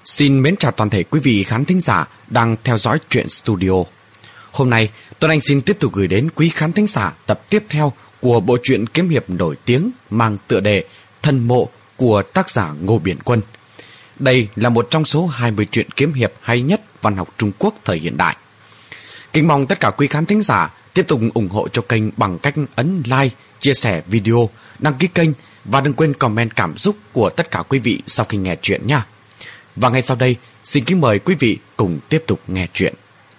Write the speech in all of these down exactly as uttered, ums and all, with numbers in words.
Xin mến chào toàn thể quý vị khán thính giả đang theo dõi Truyện Studio. Hôm nay, Tuấn Anh xin tiếp tục gửi đến quý khán thính giả tập tiếp theo của bộ truyện kiếm hiệp nổi tiếng mang tựa đề Thần Mộ của tác giả Ngô Biển Quân. Đây là một trong số hai mươi truyện kiếm hiệp hay nhất văn học Trung Quốc thời hiện đại. Kính mong tất cả quý khán thính giả tiếp tục ủng hộ cho kênh bằng cách ấn like, chia sẻ video, đăng ký kênh và đừng quên comment cảm xúc của tất cả quý vị sau khi nghe truyện nha. Và ngay sau đây, xin kính mời quý vị cùng tiếp tục nghe truyện.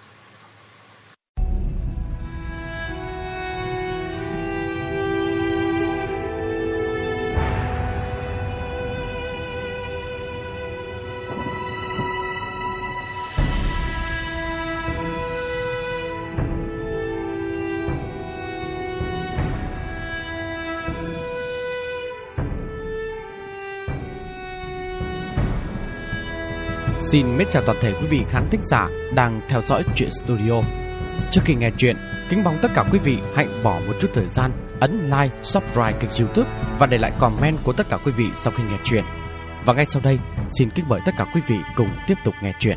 Xin mến chào toàn thể quý vị khán thính giả đang theo dõi Truyện Studio. Trước khi nghe chuyện, kính mong tất cả quý vị hãy bỏ một chút thời gian ấn like, subscribe kênh YouTube và để lại comment của tất cả quý vị sau khi nghe chuyện. Và ngay sau đây, xin kính mời tất cả quý vị cùng tiếp tục nghe chuyện.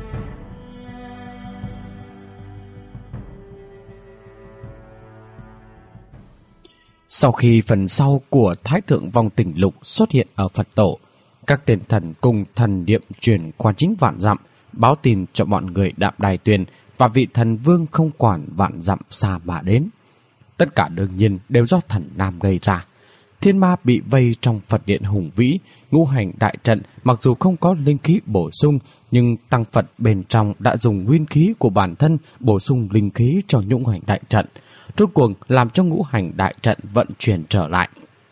Sau khi phần sau của Thái Thượng Vong Tình Lục xuất hiện ở Phật Tổ, các tên thần cùng thần niệm truyền qua chính vạn dặm, báo tin cho bọn người Đạm Đài Tuyền và vị thần vương không quản vạn dặm xa mà đến. Tất cả đương nhiên đều do thần Nam gây ra. Thiên ma bị vây trong Phật điện hùng vĩ, ngũ hành đại trận mặc dù không có linh khí bổ sung, nhưng tăng Phật bên trong đã dùng nguyên khí của bản thân bổ sung linh khí cho ngũ hành đại trận, rốt cuộc làm cho ngũ hành đại trận vận chuyển trở lại.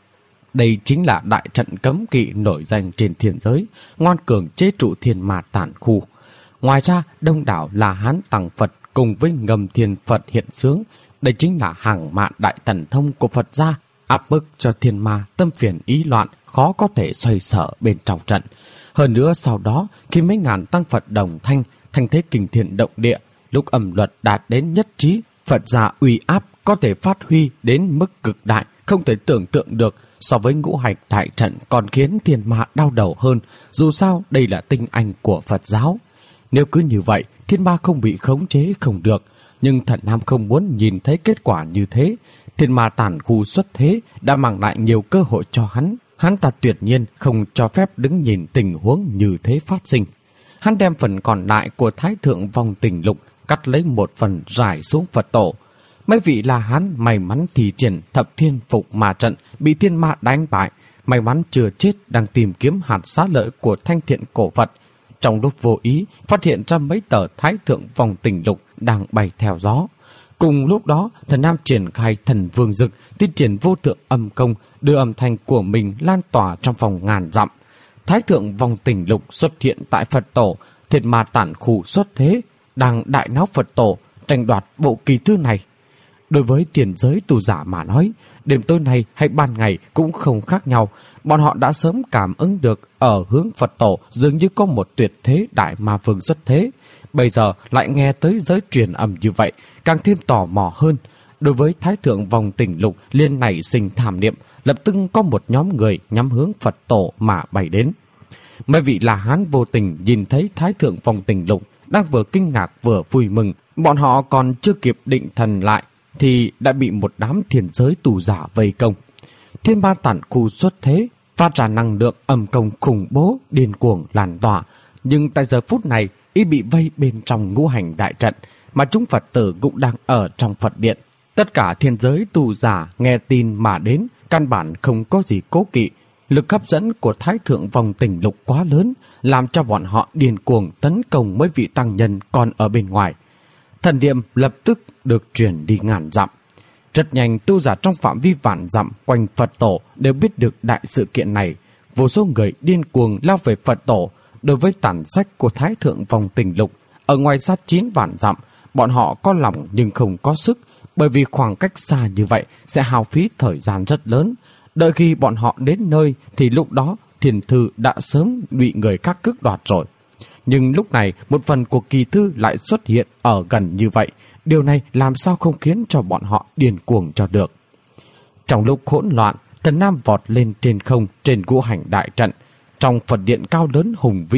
Đây chính là đại trận cấm kỵ nổi danh trên thiên giới, ngoan cường chế trụ thiên ma tản khu. Ngoài ra, đông đảo là Hán Tăng Phật cùng với Ngầm Thiên Phật hiện xướng. Đây chính là hàng mạn đại thần thông của Phật gia, áp bức cho thiên ma tâm phiền ý loạn, khó có thể xoay sở bên trong trận. Hơn nữa sau đó, khi mấy ngàn tăng Phật đồng thanh, thanh thế kinh thiên động địa, lúc âm luật đạt đến nhất trí, Phật gia uy áp có thể phát huy đến mức cực đại, không thể tưởng tượng được. So với ngũ hành đại trận còn khiến thiên ma đau đầu hơn, dù sao đây là tinh anh của Phật giáo. Nếu cứ như vậy, thiên ma không bị khống chế không được, nhưng thần Nam không muốn nhìn thấy kết quả như thế. Thiên ma tản khu xuất thế đã mang lại nhiều cơ hội cho hắn. Hắn ta tuyệt nhiên không cho phép đứng nhìn tình huống như thế phát sinh. Hắn đem phần còn lại của Thái Thượng Vong Tình Lục cắt lấy một phần rải xuống Phật Tổ. Mấy vị La Hán may mắn thì triển thập thiên phục ma trận bị thiên ma đánh bại, may mắn chưa chết đang tìm kiếm hạt xá lợi của thanh thiện cổ Phật. Trong lúc vô ý phát hiện ra mấy tờ Thái Thượng Vong Tình Lục đang bay theo gió. Cùng lúc đó, thần Nam triển khai thần vương dực, tiến triển vô thượng âm công, đưa âm thanh của mình lan tỏa trong vòng ngàn dặm. Thái Thượng Vong Tình Lục xuất hiện tại Phật Tổ, thiên ma tản khu xuất thế, đang đại náo Phật Tổ, tranh đoạt bộ kỳ thư này. Đối với tiền giới tu giả mà nói, đêm tối nay hay ban ngày cũng không khác nhau. Bọn họ đã sớm cảm ứng được ở hướng Phật Tổ dường như có một tuyệt thế đại ma vương xuất thế. Bây giờ lại nghe tới giới truyền âm như vậy, càng thêm tò mò hơn. Đối với Thái Thượng Vong Tình Lục liên nảy sinh tham niệm, lập tức có một nhóm người nhắm hướng Phật Tổ mà bay đến. Mấy vị La Hán vô tình nhìn thấy Thái Thượng Vong Tình Lục đang vừa kinh ngạc vừa vui mừng. Bọn họ còn chưa kịp định thần lại thì đã bị một đám thiên giới tù giả vây công. Thiên ma tản khu xuất thế, phát ra năng lượng âm công khủng bố, điên cuồng lan tỏa. Nhưng tại giờ phút này, y bị vây bên trong ngũ hành đại trận, mà chúng Phật tử cũng đang ở trong Phật điện. Tất cả thiên giới tù giả nghe tin mà đến, căn bản không có gì cố kỵ. Lực hấp dẫn của Thái Thượng Vong Tình Lục quá lớn, làm cho bọn họ điên cuồng tấn công mấy vị tăng nhân còn ở bên ngoài. Thần niệm lập tức được truyền đi ngàn dặm. Rất nhanh, tu giả trong phạm vi vạn dặm quanh Phật Tổ đều biết được đại sự kiện này. Vô số người điên cuồng lao về Phật Tổ. Đối với tản sách của Thái Thượng Vong Tình Lục, ở ngoài sát chín vạn dặm, bọn họ có lòng nhưng không có sức, bởi vì khoảng cách xa như vậy sẽ hao phí thời gian rất lớn. Đợi khi bọn họ đến nơi thì lúc đó thiền thư đã sớm bị người khác cướp đoạt rồi. Nhưng lúc này một phần của kỳ thư lại xuất hiện ở gần như vậy. Điều này làm sao không khiến cho bọn họ điên cuồng cho được. Trong lúc hỗn loạn, Thần Nam vọt lên trên không trên ngũ hành đại trận. Trong Phật điện cao lớn hùng vĩ,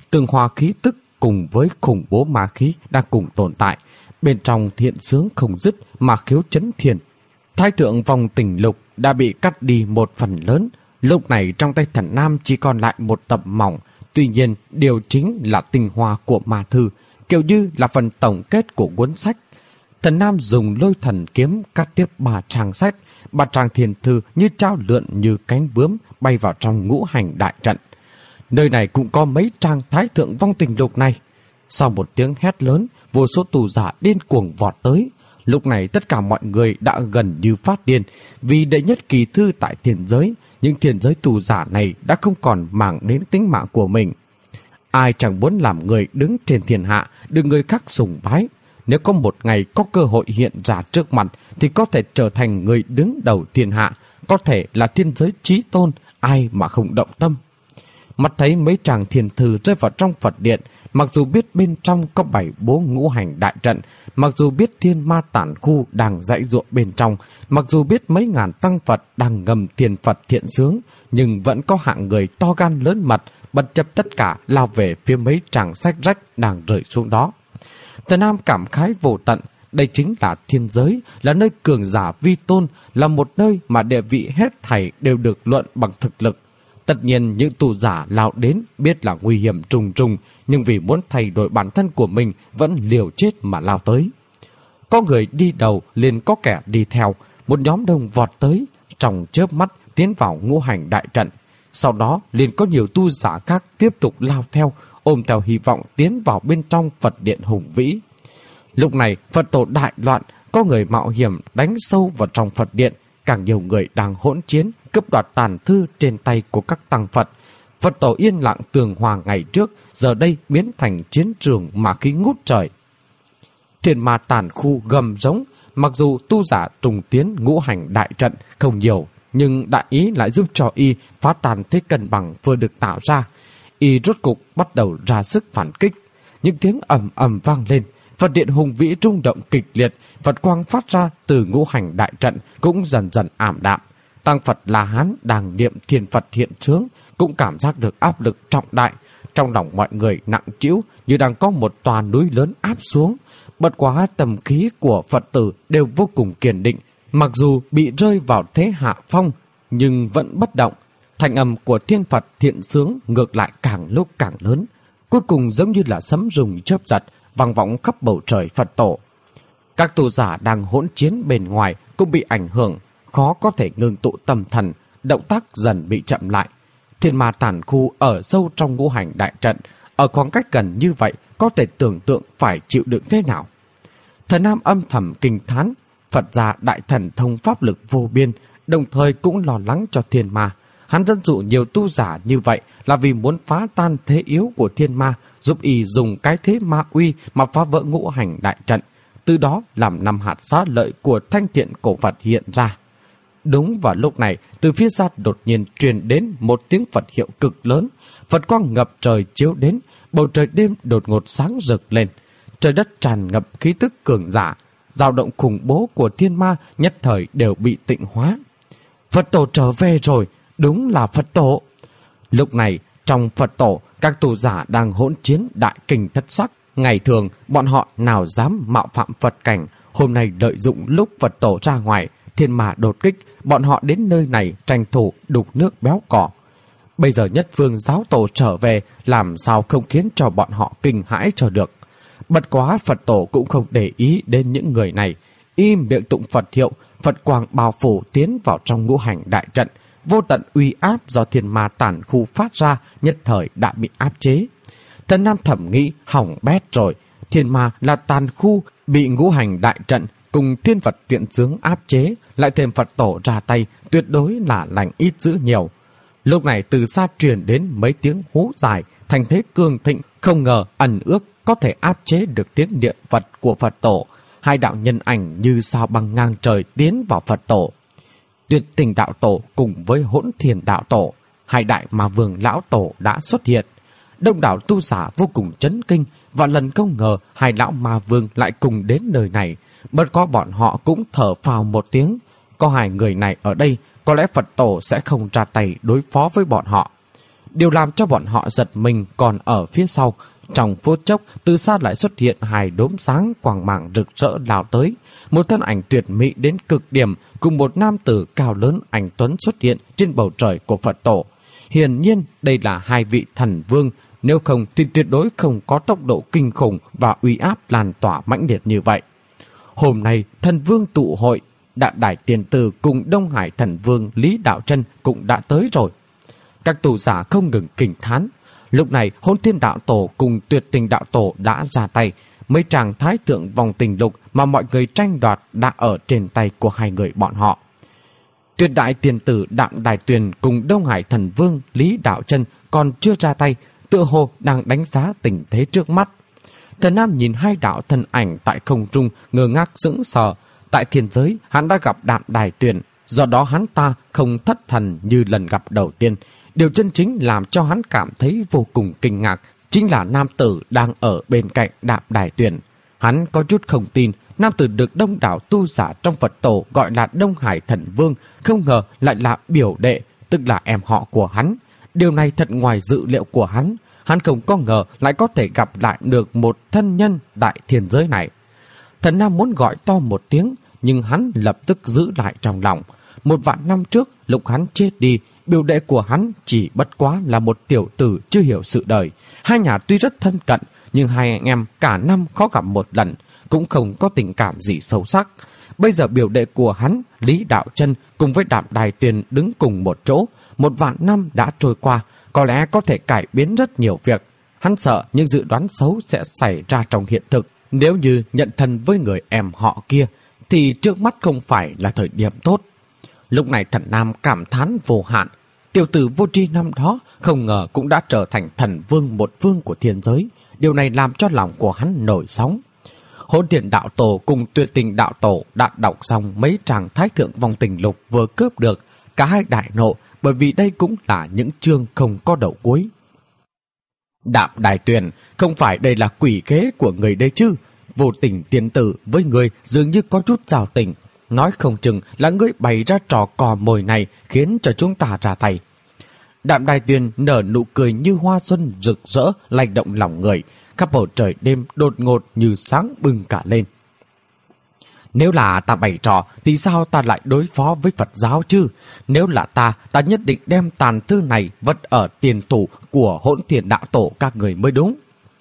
tường hòa khí tức cùng với khủng bố ma khí đang cùng tồn tại. Bên trong thiện sướng không dứt, ma khiếu chấn thiên. Thái thượng vòng tình lục đã bị cắt đi một phần lớn. Lúc này trong tay Thần Nam chỉ còn lại một tập mỏng. Tuy nhiên, điều chính là tinh hoa của ma thư, kiểu như là phần tổng kết của cuốn sách. Thần Nam dùng lôi thần kiếm cắt tiếp ba trang sách. Ba trang thiền thư như trao lượn như cánh bướm bay vào trong ngũ hành đại trận. Nơi này cũng có mấy trang Thái thượng vong tình lục này. Sau một tiếng hét lớn, vô số tù giả điên cuồng vọt tới. Lúc này tất cả mọi người đã gần như phát điên, vì đệ nhất kỳ thư tại thiên giới, những thiên giới tù giả này đã không còn màng đến tính mạng của mình. Ai chẳng muốn làm người đứng trên thiên hạ, được người khác sùng bái. Nếu có một ngày có cơ hội hiện ra trước mặt, thì có thể trở thành người đứng đầu thiên hạ, có thể là thiên giới chí tôn, ai mà không động tâm. Mắt thấy mấy tràng thiền thư rơi vào trong Phật điện, mặc dù biết bên trong có bảy bố ngũ hành đại trận, mặc dù biết thiên ma tản khu đang dãy ruộng bên trong, mặc dù biết mấy ngàn tăng Phật đang ngầm thiền Phật thiện sướng, nhưng vẫn có hạng người to gan lớn mật, bất chấp tất cả lao về phía mấy tràng sách rách đang rơi xuống đó. Thần Nam cảm khái vô tận, đây chính là thiên giới, là nơi cường giả vi tôn, là một nơi mà địa vị hết thảy đều được luận bằng thực lực. Tất nhiên những tù giả lao đến biết là nguy hiểm trùng trùng, nhưng vì muốn thay đổi bản thân của mình vẫn liều chết mà lao tới. Có người đi đầu liền có kẻ đi theo, một nhóm đông vọt tới, trong chớp mắt tiến vào ngũ hành đại trận. Sau đó liền có nhiều tu giả khác tiếp tục lao theo, ôm theo hy vọng tiến vào bên trong Phật điện hùng vĩ. Lúc này Phật tổ đại loạn, có người mạo hiểm đánh sâu vào trong Phật điện, càng nhiều người đang hỗn chiến, cướp đoạt tàn thư trên tay của các tăng Phật. Phật tổ yên lặng tường hòa ngày trước, giờ đây biến thành chiến trường mà khí ngút trời. Thiên ma tàn khu gầm rống, mặc dù tu giả trùng tiến ngũ hành đại trận không nhiều, nhưng đại ý lại giúp cho y phá tan thế cân bằng vừa được tạo ra. Y rốt cục bắt đầu ra sức phản kích. Những tiếng ầm ầm vang lên, Phật điện hùng vĩ rung động kịch liệt, Phật quang phát ra từ ngũ hành đại trận cũng dần dần ảm đạm. Tăng Phật La Hán đang niệm thiên Phật hiện sướng cũng cảm giác được áp lực trọng đại. Trong lòng mọi người nặng trĩu như đang có một tòa núi lớn áp xuống. Bất quá tầm khí của Phật tử đều vô cùng kiên định, mặc dù bị rơi vào thế hạ phong nhưng vẫn bất động. Thanh âm của thiên Phật thiện sướng ngược lại càng lúc càng lớn, cuối cùng giống như là sấm rùng chớp giật vang vọng khắp bầu trời Phật tổ. Các tu giả đang hỗn chiến bên ngoài cũng bị ảnh hưởng, khó có thể ngừng tụ tâm thần, động tác dần bị chậm lại. Thiên ma tản khu ở sâu trong ngũ hành đại trận, ở khoảng cách gần như vậy có thể tưởng tượng phải chịu đựng thế nào. Thần Nam âm thầm kinh thán, Phật gia đại thần thông pháp lực vô biên, đồng thời cũng lo lắng cho thiên ma. Hắn dẫn dụ nhiều tu giả như vậy là vì muốn phá tan thế yếu của thiên ma, giúp y dùng cái thế ma uy mà phá vỡ ngũ hành đại trận, từ đó làm năm hạt xá lợi của thanh thiện cổ Phật hiện ra. Đúng vào lúc này, từ phía xa đột nhiên truyền đến một tiếng Phật hiệu cực lớn, Phật quang ngập trời chiếu đến, bầu trời đêm đột ngột sáng rực lên, trời đất tràn ngập khí tức cường giả, dao động khủng bố của thiên ma nhất thời đều bị tịnh hóa. Phật tổ trở về rồi, đúng là Phật tổ. Lúc này trong Phật tổ, các tu giả đang hỗn chiến đại kinh thất sắc. Ngày thường bọn họ nào dám mạo phạm Phật cảnh, hôm nay lợi dụng lúc Phật tổ ra ngoài, thiên ma đột kích, bọn họ đến nơi này tranh thủ đục nước béo cỏ. Bây giờ nhất phương giáo tổ trở về, làm sao không khiến cho bọn họ kinh hãi cho được. Bất quá Phật tổ cũng không để ý đến những người này, im miệng tụng Phật hiệu, Phật quang bao phủ tiến vào trong ngũ hành đại trận, vô tận uy áp do thiên ma tản khu phát ra nhất thời đã bị áp chế. Thần Nam thẩm nghĩ hỏng bét rồi, thiên ma là tàn khu bị ngũ hành đại trận cùng thiên Phật tiện sướng áp chế, lại thêm Phật tổ ra tay, tuyệt đối là lành ít dữ nhiều. Lúc này từ xa truyền đến mấy tiếng hú dài, thành thế cường thịnh, không ngờ ẩn ước có thể áp chế được tiếng niệm Phật của Phật tổ. Hai đạo nhân ảnh như sao băng ngang trời tiến vào Phật tổ. Tuyệt Tình đạo tổ cùng với Hỗn Thiền đạo tổ, hai đại ma vương lão tổ đã xuất hiện. Đông đảo tu giả vô cùng chấn kinh, và lần không ngờ hai lão ma vương lại cùng đến nơi này. Bất có bọn họ cũng thở phào một tiếng, có hai người này ở đây, có lẽ Phật tổ sẽ không ra tay đối phó với bọn họ. Điều làm cho bọn họ giật mình còn ở phía sau. Trong phút chốc, từ xa lại xuất hiện hai đốm sáng quang mang rực rỡ lao tới. Một thân ảnh tuyệt mỹ đến cực điểm cùng một nam tử cao lớn anh tuấn xuất hiện trên bầu trời của Phật tổ. Hiển nhiên đây là hai vị thần vương, nếu không thì tuyệt đối không có tốc độ kinh khủng và uy áp lan tỏa mãnh liệt như vậy. Hôm nay, thần vương tụ hội, Đạm Đài Tiền Tử cùng Đông Hải thần vương Lý Đạo Chân cũng đã tới rồi. Các tù giả không ngừng kinh thán. Lúc này, Hỗn Thiên Đạo Tổ cùng Tuyệt Tình Đạo Tổ đã ra tay. Mấy tràng thái thượng vòng tình lục mà mọi người tranh đoạt đã ở trên tay của hai người bọn họ. Tuyệt Đại Tiền Tử Đạm Đài Tuyền cùng Đông Hải thần vương Lý Đạo Chân còn chưa ra tay, tựa hồ đang đánh giá tình thế trước mắt. Thần Nam nhìn hai đạo thân ảnh tại không trung ngơ ngác sững sờ. Tại thiên giới, hắn đã gặp Đạm Đài Tuyền, do đó hắn ta không thất thần như lần gặp đầu tiên. Điều chân chính làm cho hắn cảm thấy vô cùng kinh ngạc chính là nam tử đang ở bên cạnh Đạm Đài Tuyền. Hắn có chút không tin, nam tử được đông đảo tu giả trong Phật tổ gọi là Đông Hải thần vương, không ngờ lại là biểu đệ, tức là em họ của hắn. Điều này thật ngoài dự liệu của hắn. Hắn không có ngờ lại có thể gặp lại được một thân nhân đại thiên giới này. Thần Nam muốn gọi to một tiếng, nhưng hắn lập tức giữ lại trong lòng. Một vạn năm trước, lúc hắn chết đi, biểu đệ của hắn chỉ bất quá là một tiểu tử chưa hiểu sự đời. Hai nhà tuy rất thân cận, nhưng hai anh em cả năm khó gặp một lần, cũng không có tình cảm gì sâu sắc. Bây giờ biểu đệ của hắn, Lý Đạo Chân, cùng với Đạm Đài Tuyền đứng cùng một chỗ. Một vạn năm đã trôi qua, có lẽ có thể cải biến rất nhiều việc. Hắn sợ những dự đoán xấu sẽ xảy ra trong hiện thực. Nếu như nhận thân với người em họ kia, thì trước mắt không phải là thời điểm tốt. Lúc này thần Nam cảm thán vô hạn. Tiểu tử vô tri năm đó không ngờ cũng đã trở thành thần vương một vương của thiên giới. Điều này làm cho lòng của hắn nổi sóng. Hỗn Thiên Đạo Tổ cùng Tuyệt Tình Đạo Tổ đã đọc xong mấy tràng thái thượng vòng tình lục vừa cướp được. Cả hai đại nộ, bởi vì đây cũng là những chương không có đầu cuối. Đạm Đài Tuyền, không phải đây là quỷ kế của người đây chứ? Vô tình tiền tử với người dường như có chút giao tình. Nói không chừng là ngươi bày ra trò cò mồi này khiến cho chúng ta ra tay. Đạm Đài Tuyền nở nụ cười như hoa xuân rực rỡ, lay động lòng người. Khắp bầu trời đêm đột ngột như sáng bừng cả lên. Nếu là ta bày trò thì sao ta lại đối phó với Phật giáo chứ? Nếu là ta, ta nhất định đem tàn thư này vất ở tiền tủ của Hỗn Thiên Đạo Tổ các người mới đúng.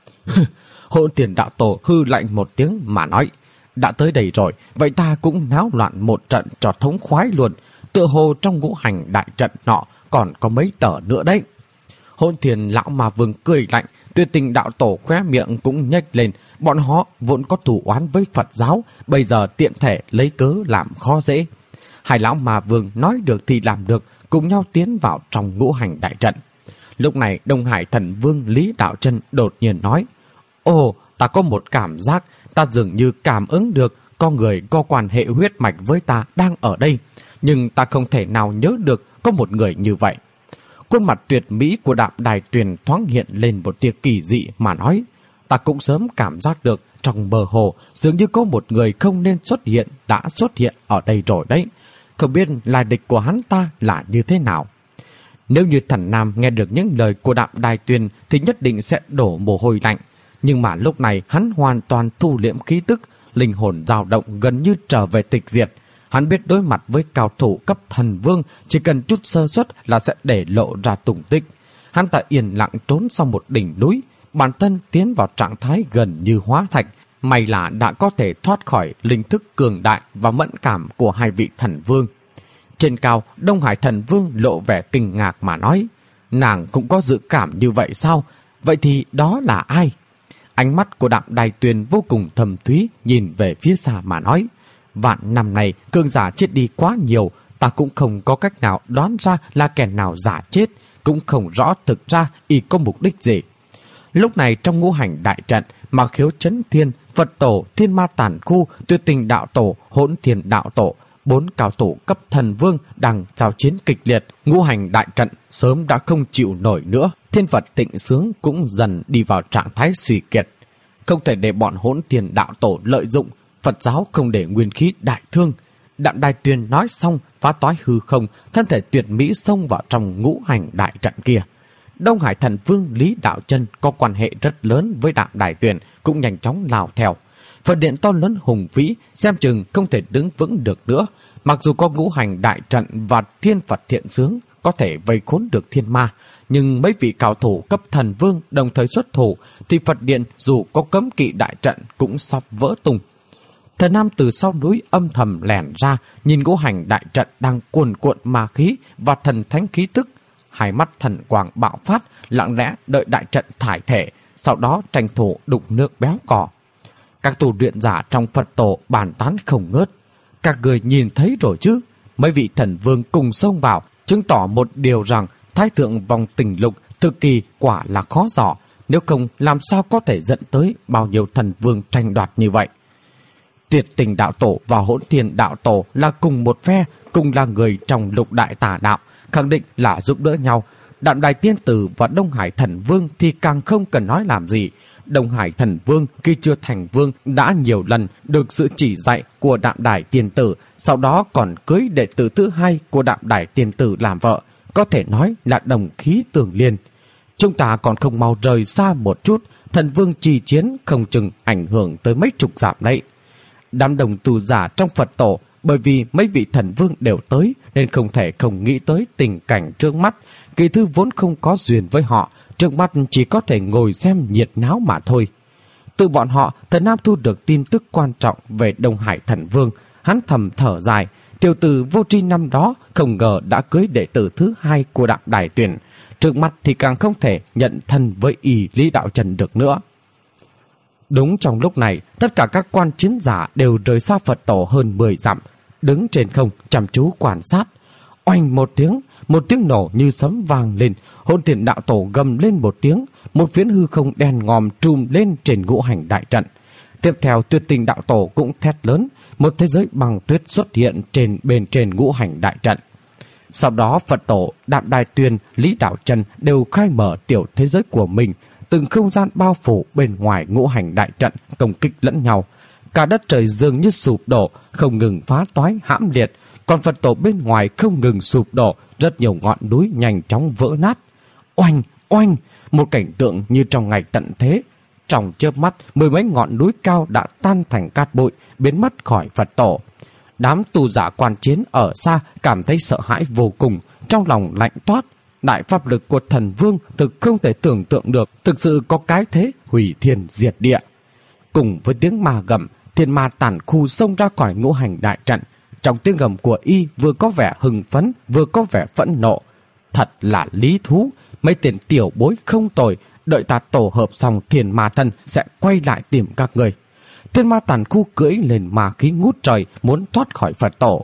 Hỗn Thiên Đạo Tổ hư lạnh một tiếng mà nói, đã tới đây rồi, vậy ta cũng náo loạn một trận cho thống khoái luôn. Tựa hồ trong ngũ hành đại trận nọ còn có mấy tờ nữa đấy. Hỗn Thiên Lão Ma Vương cười lạnh, Tuyệt Tình Đạo Tổ khóe miệng cũng nhếch lên. Bọn họ vốn có thù oán với Phật giáo, bây giờ tiện thể lấy cớ làm khó dễ. Hai lão Ma Vương nói được thì làm được, cùng nhau tiến vào trong ngũ hành đại trận. Lúc này Đông Hải thần vương Lý Đạo Chân đột nhiên nói, ồ, ta có một cảm giác, ta dường như cảm ứng được có người có quan hệ huyết mạch với ta đang ở đây, nhưng ta không thể nào nhớ được có một người như vậy. Khuôn mặt tuyệt mỹ của Đạm Đài Tuyền thoáng hiện lên một tia kỳ dị mà nói, ta cũng sớm cảm giác được trong mơ hồ dường như có một người không nên xuất hiện đã xuất hiện ở đây rồi đấy. Không biết lai lịch của hắn ta là như thế nào. Nếu như thần Nam nghe được những lời của Đạm Đài Tuyền thì nhất định sẽ đổ mồ hôi lạnh. Nhưng mà lúc này hắn hoàn toàn thu liễm khí tức, linh hồn dao động gần như trở về tịch diệt. Hắn biết đối mặt với cao thủ cấp thần vương, chỉ cần chút sơ suất là sẽ để lộ ra tung tích. Hắn ta yên lặng trốn sau một đỉnh núi, bản thân tiến vào trạng thái gần như hóa thạch. May là đã có thể thoát khỏi linh thức cường đại và mẫn cảm của hai vị thần vương. Trên cao, Đông Hải thần vương lộ vẻ kinh ngạc mà nói, nàng cũng có dự cảm như vậy sao? Vậy thì đó là ai? Ánh mắt của Đạm Đài Tuyền vô cùng thầm thúy nhìn về phía xa mà nói, vạn năm này cường giả chết đi quá nhiều, ta cũng không có cách nào đoán ra là kẻ nào giả chết, cũng không rõ thực ra y có mục đích gì. Lúc này trong ngũ hành đại trận, Mạc Khiếu Chấn Thiên, Phật Tổ, Thiên Ma Tản Khu, Tuyệt Tình Đạo Tổ, Hỗn Thiên Đạo Tổ, bốn cao thủ cấp thần vương đang giao chiến kịch liệt. Ngũ hành đại trận sớm đã không chịu nổi nữa. Thiên Phật Tịnh Sướng cũng dần đi vào trạng thái suy kiệt. Không thể để bọn Hỗn Thiên Đạo Tổ lợi dụng, Phật giáo không để nguyên khí đại thương. Đạm Đài Tuyền nói xong, phá toái hư không, thân thể tuyệt mỹ xông vào trong ngũ hành đại trận kia. Đông Hải Thần Vương Lý Đạo Chân có quan hệ rất lớn với Đạm Đài Tuyền, cũng nhanh chóng lao theo. Phật điện to lớn hùng vĩ, xem chừng không thể đứng vững được nữa. Mặc dù có ngũ hành đại trận và thiên Phật thiện xướng có thể vây khốn được thiên ma, nhưng mấy vị cao thủ cấp thần vương đồng thời xuất thủ thì Phật điện dù có cấm kỵ đại trận cũng sắp vỡ tung. Thần Nam từ sau núi âm thầm lẻn ra, nhìn ngũ hành đại trận đang cuồn cuộn ma khí và thần thánh khí tức. Hai mắt thần quang bạo phát, lặng lẽ đợi đại trận thải thể, sau đó tranh thủ đục nước béo cò. Các tu luyện giả trong Phật tổ bàn tán không ngớt. Các người nhìn thấy rồi chứ? Mấy vị thần vương cùng xông vào, chứng tỏ một điều rằng Thái thượng vòng tình lục thực kỳ quả là khó dò, nếu không làm sao có thể dẫn tới bao nhiêu thần vương tranh đoạt như vậy. Tuyệt Tình đạo tổ và Hỗn Thiên đạo tổ là cùng một phe, cùng là người trong lục đại tà đạo, khẳng định là giúp đỡ nhau. Đạm Đài Tiên Tử và Đông Hải Thần Vương thì càng không cần nói làm gì. Đông Hải Thần Vương khi chưa thành vương đã nhiều lần được sự chỉ dạy của Đạm Đài Tiên Tử, sau đó còn cưới đệ tử thứ hai của Đạm Đài Tiên Tử làm vợ, có thể nói là đồng khí tương liên. Chúng ta còn không mau rời xa một chút, thần vương trì chiến không chừng ảnh hưởng tới mấy chục dặm đấy. Đám đồng tu giả trong Phật tổ bởi vì mấy vị thần vương đều tới nên không thể không nghĩ tới tình cảnh trước mắt. Kỳ thư vốn không có duyên với họ, trước mắt chỉ có thể ngồi xem nhiệt náo mà thôi. Từ bọn họ, Thần Nam thu được tin tức quan trọng về Đông Hải Thần Vương. Hắn thầm thở dài, tiểu tử vô tri năm đó không ngờ đã cưới đệ tử thứ hai của Đạm Đài Tuyền. Trước mắt thì càng không thể nhận thân với y Lý Đạo Trần được nữa. Đúng trong lúc này, tất cả các quan chiến giả đều rời xa Phật tổ hơn mười dặm, đứng trên không chăm chú quan sát. Oanh một tiếng, một tiếng nổ như sấm vang lên, Hỗn Thiên đạo tổ gầm lên một tiếng, một phiến hư không đen ngòm trùm lên trên ngũ hành đại trận. Tiếp theo Tuyệt Tình đạo tổ cũng thét lớn, một thế giới băng tuyết xuất hiện trên bên trên ngũ hành đại trận. Sau đó Phật tổ, Đạm Đài Tuyền, Lý Đạo Trần đều khai mở tiểu thế giới của mình, từng không gian bao phủ bên ngoài ngũ hành đại trận công kích lẫn nhau. Cả đất trời dường như sụp đổ, không ngừng phá toái hãm liệt, còn Phật tổ bên ngoài không ngừng sụp đổ, rất nhiều ngọn núi nhanh chóng vỡ nát. Oanh, oanh, một cảnh tượng như trong ngày tận thế. Trong chớp mắt, mười mấy ngọn núi cao đã tan thành cát bụi, biến mất khỏi Phật tổ. Đám tu giả quan chiến ở xa cảm thấy sợ hãi vô cùng, trong lòng lạnh toát. Đại pháp lực của thần vương thực không thể tưởng tượng được, thực sự có cái thế hủy thiên diệt địa. Cùng với tiếng ma gầm, thiên ma tản khu xông ra khỏi ngũ hành đại trận. Trong tiếng gầm của y vừa có vẻ hưng phấn, vừa có vẻ phẫn nộ. Thật là lý thú, mấy tiền tiểu bối không tồi, đợi ta tổ hợp xong thiên ma thân sẽ quay lại tìm các người. Thiên ma tản khu cưỡi lên ma khí ngút trời, muốn thoát khỏi Phật tổ.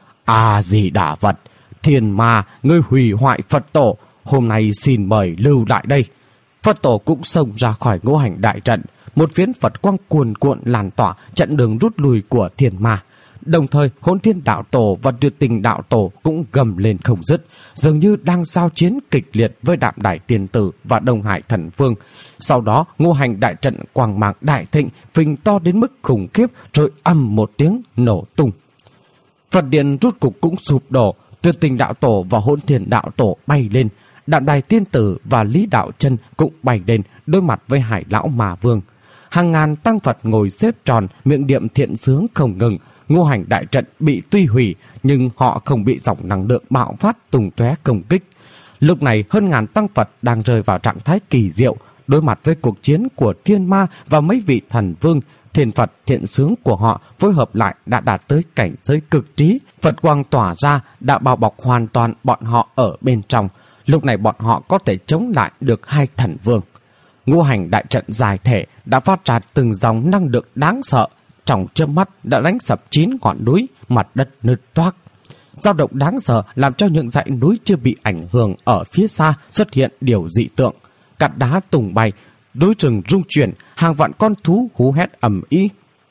À gì đả vật, thiên ma, ngươi hủy hoại Phật tổ, hôm nay xin mời lưu lại đây. Phật tổ cũng xông ra khỏi ngũ hành đại trận, một phiến Phật quang cuồn cuộn lan tỏa chặn đường rút lui của thiên ma. Đồng thời Hỗn Thiên đạo tổ và Tuyệt Tình đạo tổ cũng gầm lên không dứt, dường như đang giao chiến kịch liệt với Đạm Đài Tiên Tử và Đông Hải Thần Vương. Sau đó ngũ hành đại trận quang mang đại thịnh, phình to đến mức khủng khiếp, rồi ầm một tiếng nổ tung. Phật điện rút cục cũng sụp đổ, Tuyệt Tình đạo tổ và Hỗn Thiên đạo tổ bay lên, Đạm Đài Tiên Tử và Lý Đạo Chân cũng bay lên đối mặt với Hải lão Ma Vương. Hàng ngàn tăng Phật ngồi xếp tròn, miệng niệm thiện sướng không ngừng. Ngũ hành đại trận bị tuy hủy, nhưng họ không bị dòng năng lượng bạo phát tung tóe công kích. Lúc này hơn ngàn tăng Phật đang rơi vào trạng thái kỳ diệu, đối mặt với cuộc chiến của thiên ma và mấy vị thần vương. Thiên Phật thiện sướng của họ phối hợp lại đã đạt tới cảnh giới cực trí, Phật quang tỏa ra đã bao bọc hoàn toàn bọn họ ở bên trong. Lúc này bọn họ có thể chống lại được hai thần vương. Ngũ hành đại trận dài thể đã phát ra từng dòng năng lượng đáng sợ, trong chớp mắt đã đánh sập chín ngọn núi, mặt đất nứt toác. Dao động đáng sợ làm cho những dãy núi chưa bị ảnh hưởng ở phía xa xuất hiện điều dị tượng. Cát đá tung bay, núi rừng rung chuyển, hàng vạn con thú hú hét ầm ĩ.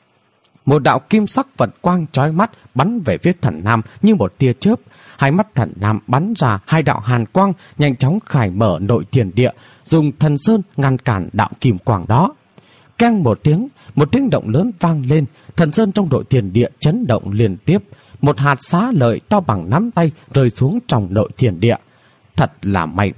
Một đạo kim sắc Phật quang chói mắt bắn về phía Thần Nam như một tia chớp. Hai mắt Thần Nam bắn ra hai đạo hàn quang, nhanh chóng khai mở nội thiên địa, dùng thần sơn ngăn cản đạo kim quang đó. Keng một tiếng, một tiếng động lớn vang lên, thần sơn trong nội thiên địa chấn động liên tiếp. Một hạt xá lợi to bằng nắm tay rơi xuống trong nội thiên địa. Thật là may mắn,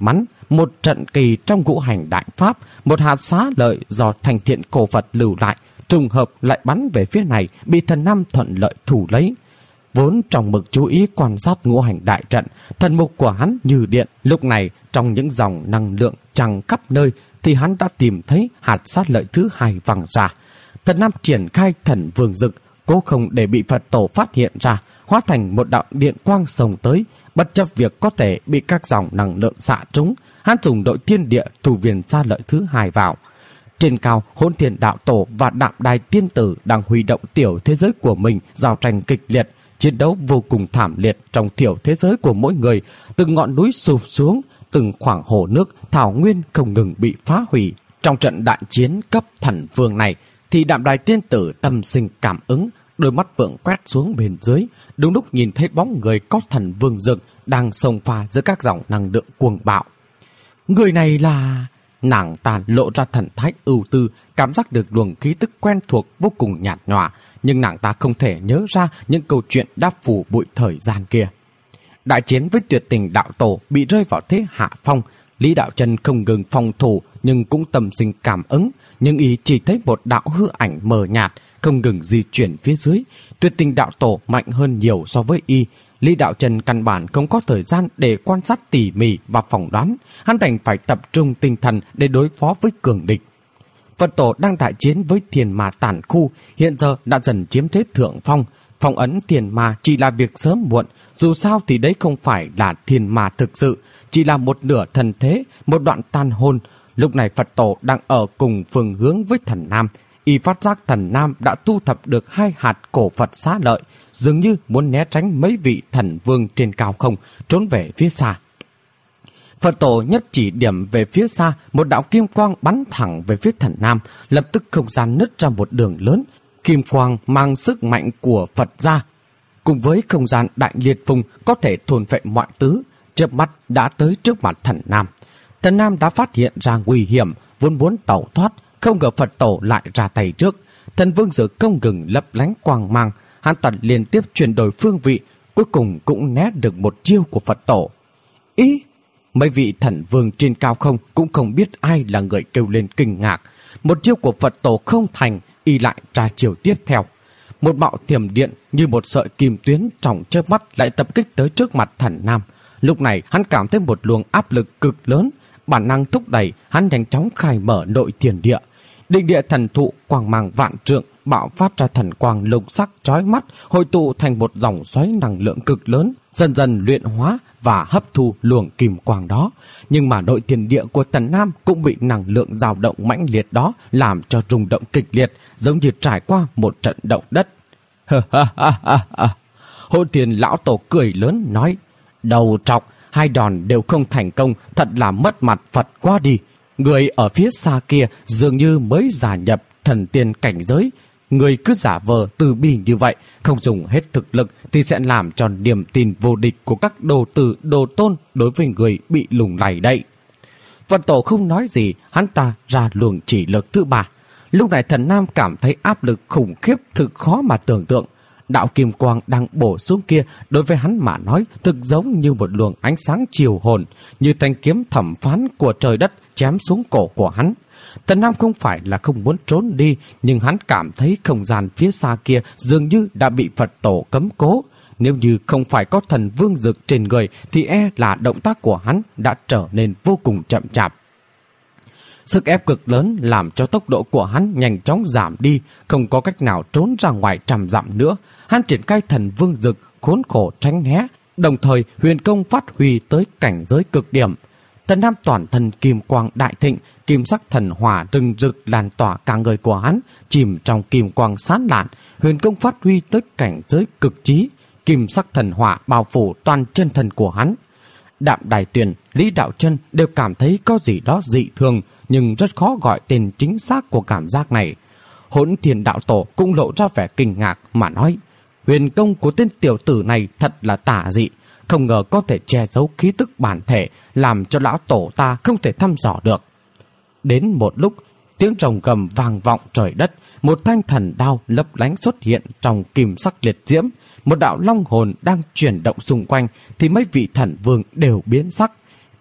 một trận kỳ trong ngũ hành đại pháp, một hạt xá lợi do Thành Thiện cổ Phật lưu lại, trùng hợp lại bắn về phía này, bị thần nam thuận lợi thủ lấy. Vốn trong mực chú ý quan sát ngũ hành đại trận, thần mục của hắn như điện. Lúc này trong những dòng năng lượng tràn khắp nơi thì hắn đã tìm thấy hạt sát lợi thứ hai văng ra. Thần nam triển khai thần vương dực, cố không để bị Phật tổ phát hiện ra, hóa thành một đạo điện quang sông tới. Bất chấp việc có thể bị các dòng năng lượng xạ trúng, hắn dùng đội thiên địa thủ viên sát lợi thứ hai vào. Trên cao, Hỗn Thiên Đạo Tổ và Đạm Đài Tiên Tử đang huy động tiểu thế giới của mình giao tranh kịch liệt, chiến đấu vô cùng thảm liệt trong tiểu thế giới của mỗi người. Từng ngọn núi sụp xuống, từng khoảng hồ nước, thảo nguyên không ngừng bị phá hủy. Trong trận đại chiến cấp thần vương này, thì Đạm Đài Tiên Tử tâm sinh cảm ứng, đôi mắt vượng quét xuống bên dưới, đúng lúc nhìn thấy bóng người có thần vương dực đang xông pha giữa các dòng năng lượng cuồng bạo. Người này là... Nàng ta lộ ra thần thái ưu tư, cảm giác được luồng khí tức quen thuộc vô cùng nhạt nhòa, nhưng nàng ta không thể nhớ ra những câu chuyện đã phủ bụi thời gian kia. Đại chiến với Tuyệt Tình Đạo Tổ bị rơi vào thế hạ phong, Lý Đạo Chân không ngừng phòng thủ nhưng cũng tâm sinh cảm ứng, nhưng y chỉ thấy một đạo hư ảnh mờ nhạt không ngừng di chuyển phía dưới. Tuyệt Tình Đạo Tổ mạnh hơn nhiều so với y. Lý Đạo Chân căn bản không có thời gian để quan sát tỉ mỉ và phỏng đoán, hắn đành phải tập trung tinh thần để đối phó với cường địch. Phật tổ đang đại chiến với Thiên Ma Tản Khu, hiện giờ đã dần chiếm thế thượng phong. Phong ấn Thiên Ma chỉ là việc sớm muộn, dù sao thì đấy không phải là Thiên Ma thực sự, chỉ là một nửa thần thế, một đoạn tan hồn. Lúc này Phật tổ đang ở cùng phương hướng với thần Nam. Y phát giác thần Nam đã thu thập được hai hạt cổ Phật xá lợi, dường như muốn né tránh mấy vị thần vương trên cao không, trốn về phía xa. Phật tổ nhất chỉ điểm về phía xa, một đạo kim quang bắn thẳng về phía thần Nam, lập tức không gian nứt ra một đường lớn. Kim quang mang sức mạnh của Phật ra, cùng với không gian đại liệt vùng có thể thôn phệ mọi thứ, chớp mắt đã tới trước mặt thần Nam. Thần Nam đã phát hiện ra nguy hiểm, vốn muốn tẩu thoát, không ngờ Phật tổ lại ra tay trước. Thần vương dực không ngừng lấp lánh quang mang, hắn ta liên tiếp chuyển đổi phương vị, cuối cùng cũng né được một chiêu của Phật tổ. Ý, mấy vị thần vương trên cao không cũng không biết ai là người kêu lên kinh ngạc. Một chiêu của Phật tổ không thành, y lại ra chiêu tiếp theo. Một bạo thiểm điện như một sợi kim tuyến trong chớp mắt lại tập kích tới trước mặt thần Nam. Lúc này hắn cảm thấy một luồng áp lực cực lớn, bản năng thúc đẩy hắn nhanh chóng khai mở nội thiên địa. Định địa thần thụ quang mang vạn trượng bạo phát ra thần quang lục sắc chói mắt, hội tụ thành một dòng xoáy năng lượng cực lớn, dần dần luyện hóa và hấp thu luồng kim quang đó. Nhưng mà nội thiên địa của thần Nam cũng bị năng lượng dao động mãnh liệt đó làm cho rung động kịch liệt, giống như trải qua một trận động đất. Hỗn Thiên lão tổ cười lớn nói: "Đầu trọc, hai đòn đều không thành công, thật là mất mặt Phật quá đi. Người ở phía xa kia dường như mới gia nhập thần tiên cảnh giới. Người cứ giả vờ từ bi như vậy, không dùng hết thực lực thì sẽ làm cho niềm tin vô địch của các đồ tử đồ tôn đối với người bị lùng lầy đậy." Phật tổ không nói gì, hắn ta ra luồng chỉ lực thứ ba. Lúc này thần Nam cảm thấy áp lực khủng khiếp thực khó mà tưởng tượng. Đạo kim quang đang bổ xuống kia đối với hắn mà nói thực giống như một luồng ánh sáng chiều hồn, như thanh kiếm thẩm phán của trời đất chém xuống cổ của hắn. Thần Nam không phải là không muốn trốn đi, nhưng hắn cảm thấy không gian phía xa kia dường như đã bị Phật tổ cấm cố. Nếu như không phải có thần vương dực trên người thì e là động tác của hắn đã trở nên vô cùng chậm chạp. Sức ép cực lớn làm cho tốc độ của hắn nhanh chóng giảm đi, không có cách nào trốn ra ngoài trăm dặm nữa. Hắn triển khai thần vương dực, khốn khổ tránh né, đồng thời huyền công phát huy tới cảnh giới cực điểm. Thần Nam toàn thân kim quang đại thịnh, kim sắc thần hỏa rừng rực lan tỏa cả người của hắn, chìm trong kim quang sáng lạn, huyền công phát huy tới cảnh giới cực trí, kim sắc thần hỏa bao phủ toàn chân thân của hắn. Đạm Đài Tuyền, Lý Đạo Chân đều cảm thấy có gì đó dị thường, nhưng rất khó gọi tên chính xác của cảm giác này. Hỗn Thiên Đạo Tổ cũng lộ ra vẻ kinh ngạc mà nói: "Huyền công của tên tiểu tử này thật là tà dị, không ngờ có thể che giấu khí tức bản thể, làm cho lão tổ ta không thể thăm dò được." Đến một lúc, tiếng rồng gầm vang vọng trời đất, một thanh thần đao lấp lánh xuất hiện trong kim sắc liệt diễm, một đạo long hồn đang chuyển động xung quanh, thì mấy vị thần vương đều biến sắc.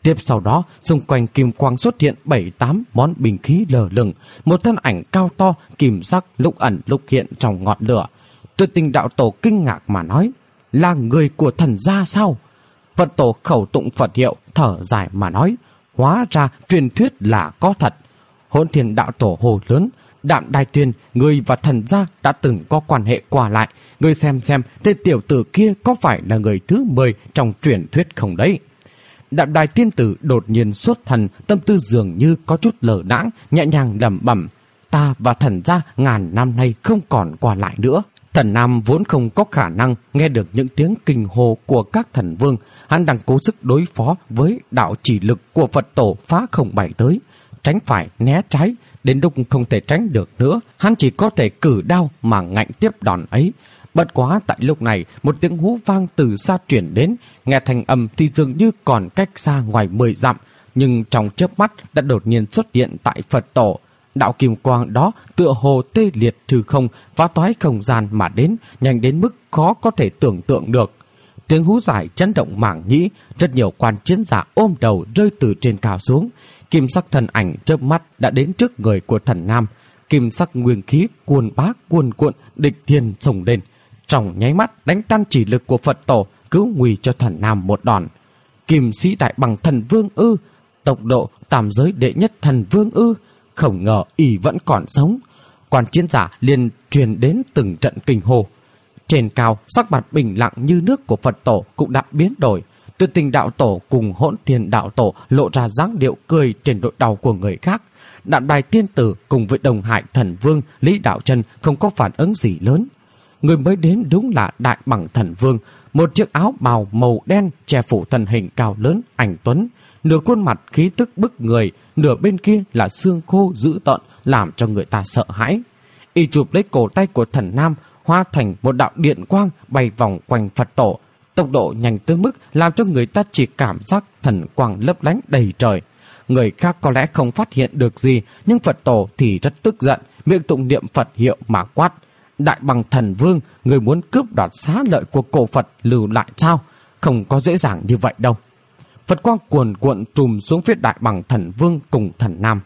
Tiếp sau đó, xung quanh kim quang xuất hiện bảy tám món bình khí lờ lửng, một thân ảnh cao to, kim sắc lúc ẩn lúc hiện trong ngọn lửa. Tuyệt Tình đạo tổ kinh ngạc mà nói, là người của thần gia sao? Phật tổ khẩu tụng Phật hiệu, thở dài mà nói, hóa ra truyền thuyết là có thật. Hỗn Thiên đạo tổ hồ lớn, Đạm Đài Tuyên, người và thần gia đã từng có quan hệ qua lại, người xem xem tên tiểu tử kia có phải là người thứ mười trong truyền thuyết không đấy? Đạm Đài Tiên tử đột nhiên xuất thần, tâm tư dường như có chút lờ đãng, nhẹ nhàng lẩm bẩm, ta và thần gia ngàn năm nay không còn qua lại nữa. Thần Nam vốn không có khả năng nghe được những tiếng kinh hô của các thần vương, hắn đang cố sức đối phó với đạo chỉ lực của Phật tổ phá không bảy tới, tránh phải né trái, đến lúc không thể tránh được nữa, hắn chỉ có thể cử đao mà ngạnh tiếp đòn ấy. Bất quá tại lúc này, một tiếng hú vang từ xa truyền đến, nghe thành âm thì dường như còn cách xa ngoài mười dặm, nhưng trong chớp mắt đã đột nhiên xuất hiện tại Phật tổ. Đạo kim quang đó tựa hồ tê liệt trừ không, phá toái không gian mà đến, nhanh đến mức khó có thể tưởng tượng được. Tiếng hú giải chấn động mảng nhĩ, rất nhiều quan chiến giả ôm đầu rơi từ trên cao xuống. Kim sắc thần ảnh chớp mắt đã đến trước người của thần Nam. Kim sắc nguyên khí cuồn bá cuồn cuộn, địch thiên xông lên, trong nháy mắt đánh tan chỉ lực của Phật tổ, cứu nguy cho thần Nam một đòn. Kim sĩ đại bằng thần vương ư? Tốc độ tam giới đệ nhất thần vương ư? Không ngờ y vẫn còn sống. Quan chiến giả liền truyền đến từng trận kinh hô. Trên cao, sắc mặt bình lặng như nước của Phật tổ cũng đã biến đổi. Tuyệt Tình đạo tổ cùng Hỗn Thiên đạo tổ lộ ra dáng điệu cười trên nỗi đau của người khác. Đạm Đài Tiên tử cùng với Đồng Hải thần vương Lý Đạo Chân không có phản ứng gì lớn. Người mới đến đúng là Đại Bằng thần vương, một chiếc áo bào màu đen che phủ thân hình cao lớn anh tuấn, nửa khuôn mặt khí tức bức người, nửa bên kia là xương khô dữ tợn làm cho người ta sợ hãi. Y chụp lấy cổ tay của thần Nam, hóa thành một đạo điện quang bay vòng quanh Phật tổ, tốc độ nhanh tới mức làm cho người ta chỉ cảm giác thần quang lấp lánh đầy trời. Người khác có lẽ không phát hiện được gì, nhưng Phật tổ thì rất tức giận, miệng tụng niệm Phật hiệu mà quát, Đại Bằng thần vương, người muốn cướp đoạt xá lợi của cổ Phật lưu lại sao? Không có dễ dàng như vậy đâu. Phật quang cuồn cuộn trùm xuống phía Đại Bằng thần vương cùng thần Nam.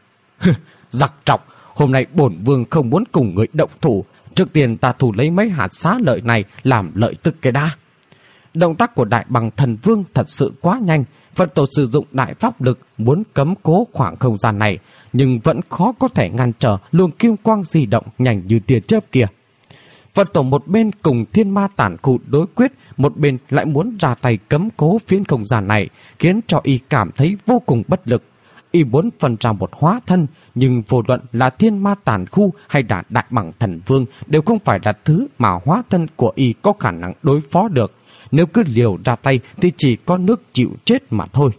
Giặc trọc, hôm nay bổn vương không muốn cùng người động thủ, trước tiên ta thủ lấy mấy hạt xá lợi này làm lợi tức cái đã. Động tác của Đại Bằng thần vương thật sự quá nhanh. Phật tổ sử dụng đại pháp lực muốn cấm cố khoảng không gian này, nhưng vẫn khó có thể ngăn trở luồng kim quang di động nhanh như tia chớp kia. Phật tổ một bên cùng thiên ma tản khu đối quyết, một bên lại muốn ra tay cấm cố phiến không gian này, khiến cho y cảm thấy vô cùng bất lực. Y muốn phân ra một hóa thân, nhưng vô luận là thiên ma tản khu hay là Đại Bằng thần vương đều không phải là thứ mà hóa thân của y có khả năng đối phó được. Nếu cứ liều ra tay thì chỉ có nước chịu chết mà thôi.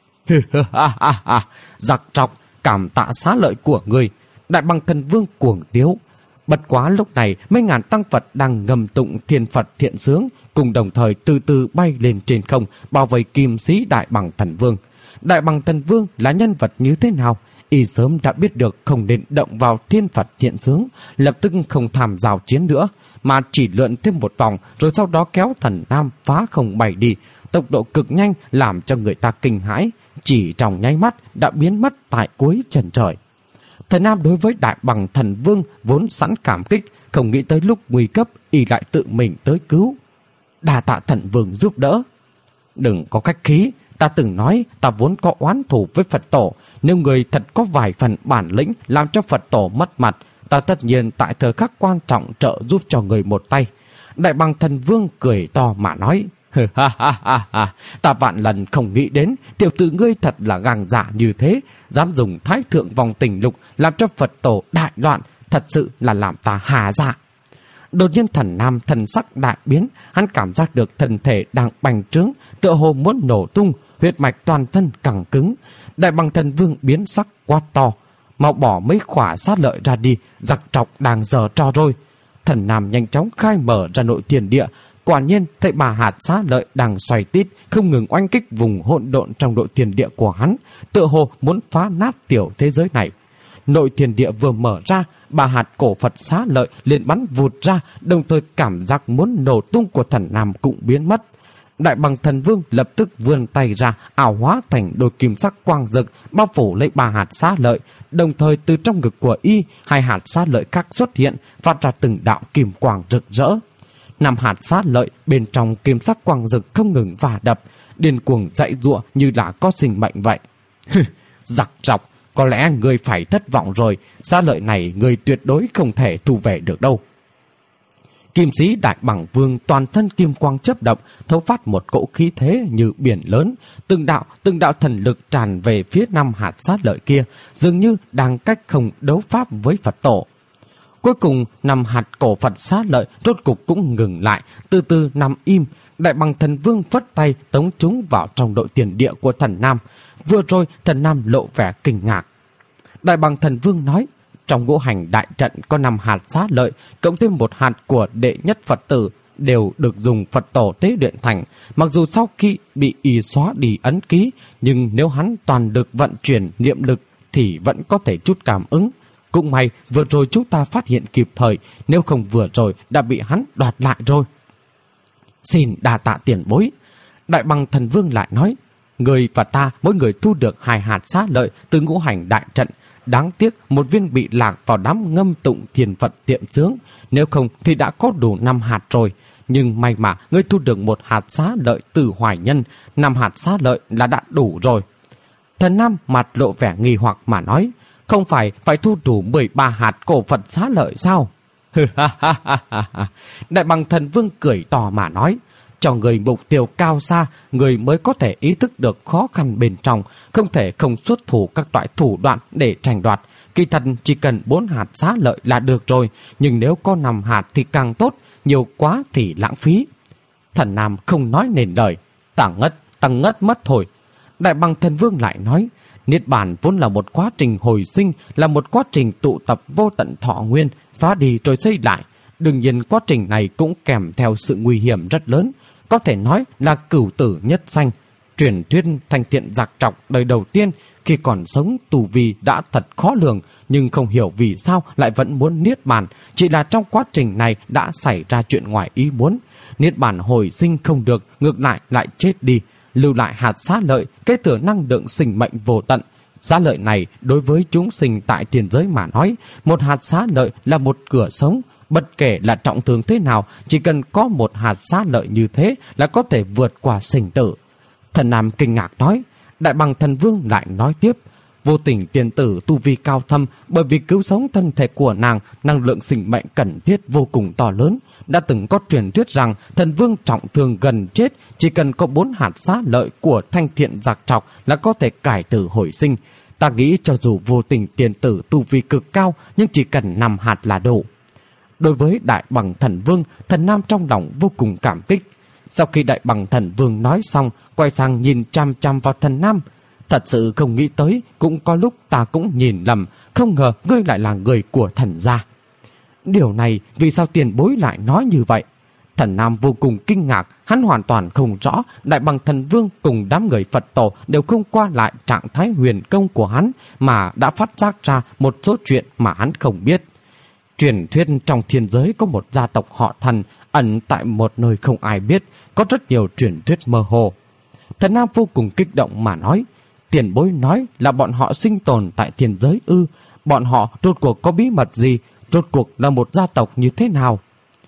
Giặc trọc, cảm tạ xá lợi của người. Đại Bằng thần vương cuồng tiếu. Bất quá lúc này mấy ngàn tăng Phật đang ngầm tụng thiên Phật thiện sướng, cùng đồng thời từ từ bay lên trên không, bao vây kim sĩ Đại Bằng thần vương. Đại Bằng thần vương là nhân vật như thế nào? Y sớm đã biết được không nên động vào thiên Phật thiện sướng, lập tức không tham giao chiến nữa, mà chỉ lượn thêm một vòng rồi sau đó kéo thần Nam phá không bay đi, tốc độ cực nhanh làm cho người ta kinh hãi, chỉ trong nháy mắt đã biến mất tại cuối chân trời. Thần Nam đối với Đại Bằng thần vương vốn sẵn cảm kích, không nghĩ tới lúc nguy cấp y lại tự mình tới cứu. Đa tạ thần vương giúp đỡ. Đừng có khách khí, ta từng nói ta vốn có oán thù với Phật tổ, nếu người thật có vài phần bản lĩnh làm cho Phật tổ mất mặt, ta tất nhiên tại thời khắc quan trọng trợ giúp cho người một tay. Đại Bằng thần vương cười to mà nói, ha ha ha ha, ta vạn lần không nghĩ đến tiểu tử ngươi thật là gan dạ như thế, dám dùng thái thượng vòng tình lục làm cho Phật tổ đại loạn, thật sự là làm ta hà dạ. Đột nhiên thần Nam thần sắc đại biến, hắn cảm giác được thân thể đang bành trướng, tựa hồ muốn nổ tung, huyết mạch toàn thân căng cứng. Đại Bằng thần vương biến sắc quát to, mau bỏ mấy khỏa sát lợi ra đi, giặc trọc đang giở trò rồi. Thần Nam nhanh chóng khai mở ra nội thiên địa, quả nhiên thấy bà hạt xá lợi đang xoay tít, không ngừng oanh kích vùng hỗn độn trong nội thiên địa của hắn, tựa hồ muốn phá nát tiểu thế giới này. Nội thiên địa vừa mở ra, bà hạt cổ Phật xá lợi liền bắn vụt ra, đồng thời cảm giác muốn nổ tung của thần Nam cũng biến mất. Đại Bằng Thần Vương lập tức vươn tay ra, ảo hóa thành đôi kim sắc quang rực, bao phủ lấy ba hạt xá lợi. Đồng thời từ trong ngực của y, hai hạt xá lợi khác xuất hiện, phát ra từng đạo kim quang rực rỡ. Năm hạt xá lợi bên trong kim sắc quang rực không ngừng va đập, điên cuồng dãy giụa như là có sinh mệnh vậy. Giặc trọc, có lẽ người phải thất vọng rồi, xá lợi này người tuyệt đối không thể thu về được đâu. Kim sĩ Đại Bằng Vương toàn thân kim quang chớp động, thấu phát một cỗ khí thế như biển lớn, từng đạo từng đạo thần lực tràn về phía năm hạt xá lợi kia, dường như đang cách không đấu pháp với Phật tổ. Cuối cùng, năm hạt cổ Phật xá lợi rốt cục cũng ngừng lại, từ từ nằm im. Đại Bằng Thần Vương phất tay tống chúng vào trong đội tiền địa của Thần Nam. Vừa rồi Thần Nam lộ vẻ kinh ngạc. Đại Bằng Thần Vương nói, trong ngũ hành đại trận có năm hạt xá lợi, cộng thêm một hạt của đệ nhất Phật tử, đều được dùng Phật tổ tế luyện thành. Mặc dù sau khi bị y xóa đi ấn ký, nhưng nếu hắn toàn lực vận chuyển niệm lực thì vẫn có thể chút cảm ứng. Cũng may vừa rồi chúng ta phát hiện kịp thời, nếu không vừa rồi đã bị hắn đoạt lại rồi. Xin đa tạ tiền bối. Đại Bằng Thần Vương lại nói, người và ta mỗi người thu được hai hạt xá lợi từ ngũ hành đại trận. Đáng tiếc một viên bị lạc vào đám ngâm tụng thiền Phật tiệm chướng, nếu không thì đã có đủ năm hạt rồi. Nhưng may mà ngươi thu được một hạt xá lợi từ Hoài Nhân, năm hạt xá lợi là đã đủ rồi. Thần Nam mặt lộ vẻ nghi hoặc mà nói, không phải phải thu đủ mười ba hạt cổ Phật xá lợi sao? Đại Bằng Thần Vương cười to mà nói, cho người mục tiêu cao xa, người mới có thể ý thức được khó khăn bên trong, không thể không xuất thủ các loại thủ đoạn để tranh đoạt. Kỳ thật chỉ cần bốn hạt xá lợi là được rồi, nhưng nếu có năm hạt thì càng tốt, nhiều quá thì lãng phí. Thần Nam không nói nên lời, ta ngất, ta ngất mất thôi. Đại Bằng Thần Vương lại nói, Niết Bàn vốn là một quá trình hồi sinh, là một quá trình tụ tập vô tận thọ nguyên, phá đi rồi xây lại. Đương nhiên quá trình này cũng kèm theo sự nguy hiểm rất lớn, có thể nói là cửu tử nhất sanh. Truyền thuyết Thanh Thiện giặc trọc đời đầu tiên khi còn sống tu vi đã thật khó lường, nhưng không hiểu vì sao lại vẫn muốn niết bàn. Chỉ là trong quá trình này đã xảy ra chuyện ngoài ý muốn. Niết bàn hồi sinh không được, ngược lại lại chết đi, lưu lại hạt xá lợi, kế thừa năng lượng sinh mệnh vô tận. Xá lợi này đối với chúng sinh tại tiền giới mà nói, một hạt xá lợi là một cửa sống. Bất kể là trọng thương thế nào, chỉ cần có một hạt xá lợi như thế là có thể vượt qua sinh tử. Thần Nam kinh ngạc nói. Đại Bằng Thần Vương lại nói tiếp, vô tình tiền tử tu vi cao thâm, bởi vì cứu sống thân thể của nàng, năng lượng sinh mệnh cần thiết vô cùng to lớn. Đã từng có truyền thuyết rằng thần vương trọng thương gần chết, chỉ cần có bốn hạt xá lợi của Thanh Thiện giặc trọc là có thể cải tử hồi sinh. Ta nghĩ cho dù vô tình tiền tử tu vi cực cao, nhưng chỉ cần năm hạt là đủ. Đối với Đại Bằng Thần Vương, Thần Nam trong lòng vô cùng cảm kích. Sau khi Đại Bằng Thần Vương nói xong, quay sang nhìn chăm chăm vào Thần Nam. Thật sự không nghĩ tới, cũng có lúc ta cũng nhìn lầm, không ngờ ngươi lại là người của thần gia. Điều này vì sao tiền bối lại nói như vậy? Thần Nam vô cùng kinh ngạc, hắn hoàn toàn không rõ Đại Bằng Thần Vương cùng đám người Phật tổ đều không qua lại trạng thái huyền công của hắn mà đã phát giác ra một số chuyện mà hắn không biết. Truyền thuyết trong thiên giới có một gia tộc họ Thần ẩn tại một nơi không ai biết, có rất nhiều truyền thuyết mơ hồ. Thần Nam vô cùng kích động mà nói, tiền bối nói là bọn họ sinh tồn tại thiên giới ư? Bọn họ rốt cuộc có bí mật gì? Rốt cuộc là một gia tộc như thế nào?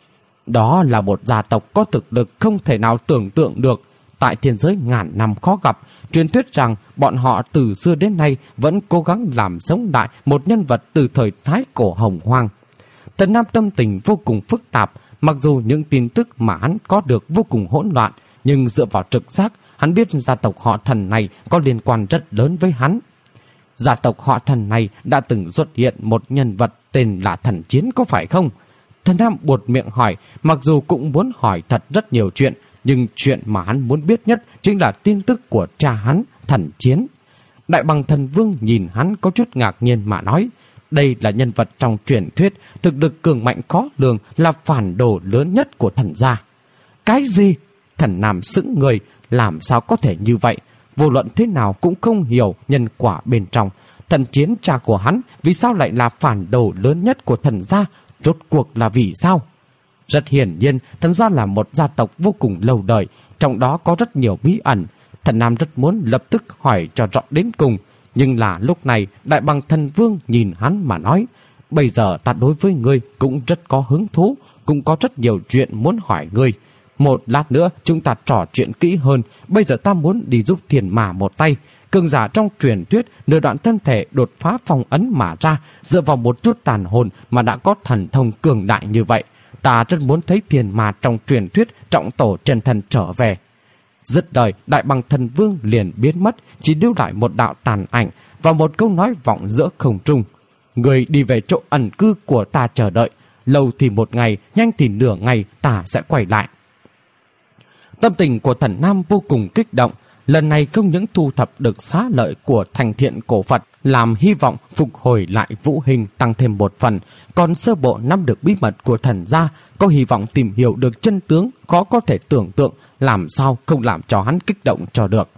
Đó là một gia tộc có thực lực không thể nào tưởng tượng được, tại thiên giới ngàn năm khó gặp. Truyền thuyết rằng bọn họ từ xưa đến nay vẫn cố gắng làm sống lại một nhân vật từ thời Thái Cổ Hồng Hoang. Thần Nam tâm tình vô cùng phức tạp, mặc dù những tin tức mà hắn có được vô cùng hỗn loạn, nhưng dựa vào trực giác, hắn biết gia tộc họ Thần này có liên quan rất lớn với hắn. Gia tộc họ Thần này đã từng xuất hiện một nhân vật tên là Thần Chiến, có phải không? Thần Nam buột miệng hỏi, mặc dù cũng muốn hỏi thật rất nhiều chuyện, nhưng chuyện mà hắn muốn biết nhất chính là tin tức của cha hắn, Thần Chiến. Đại Bằng Thần Vương nhìn hắn có chút ngạc nhiên mà nói, đây là nhân vật trong truyền thuyết, thực lực cường mạnh khó lường, là phản đồ lớn nhất của thần gia. Cái gì? Thần Nam sững người, làm sao có thể như vậy? Vô luận thế nào cũng không hiểu nhân quả bên trong. Thần Chiến cha của hắn vì sao lại là phản đồ lớn nhất của thần gia? Rốt cuộc là vì sao? Rất hiển nhiên, thần gia là một gia tộc vô cùng lâu đời. trong đó có rất nhiều bí ẩn. Thần Nam rất muốn lập tức hỏi cho rõ đến cùng, nhưng là lúc này Đại Bằng Thần Vương nhìn hắn mà nói: bây giờ ta đối với ngươi cũng rất có hứng thú, cũng có rất nhiều chuyện muốn hỏi ngươi. Một lát nữa chúng ta trò chuyện kỹ hơn. Bây giờ ta muốn đi giúp Thiền Mà một tay. Cường giả trong truyền thuyết nửa đoạn thân thể đột phá phong ấn mà ra, dựa vào một chút tàn hồn mà đã có thần thông cường đại như vậy. Ta rất muốn thấy Thiền Mà trong truyền thuyết trọng tổ chân thần trở về. Dứt đời, Đại Bằng Thần Vương liền biến mất, chỉ lưu lại một đạo tàn ảnh và một câu nói vọng giữa không trung: người đi về chỗ ẩn cư của ta chờ đợi, lâu thì một ngày, nhanh thì nửa ngày, ta sẽ quay lại. Tâm tình của Thần Nam vô cùng kích động. Lần này không những thu thập được xá lợi của thành thiện cổ Phật, làm hy vọng phục hồi lại vũ hình tăng thêm một phần, còn sơ bộ nắm được bí mật của thần gia, có hy vọng tìm hiểu được chân tướng khó có thể tưởng tượng, làm sao không làm cho hắn kích động cho được.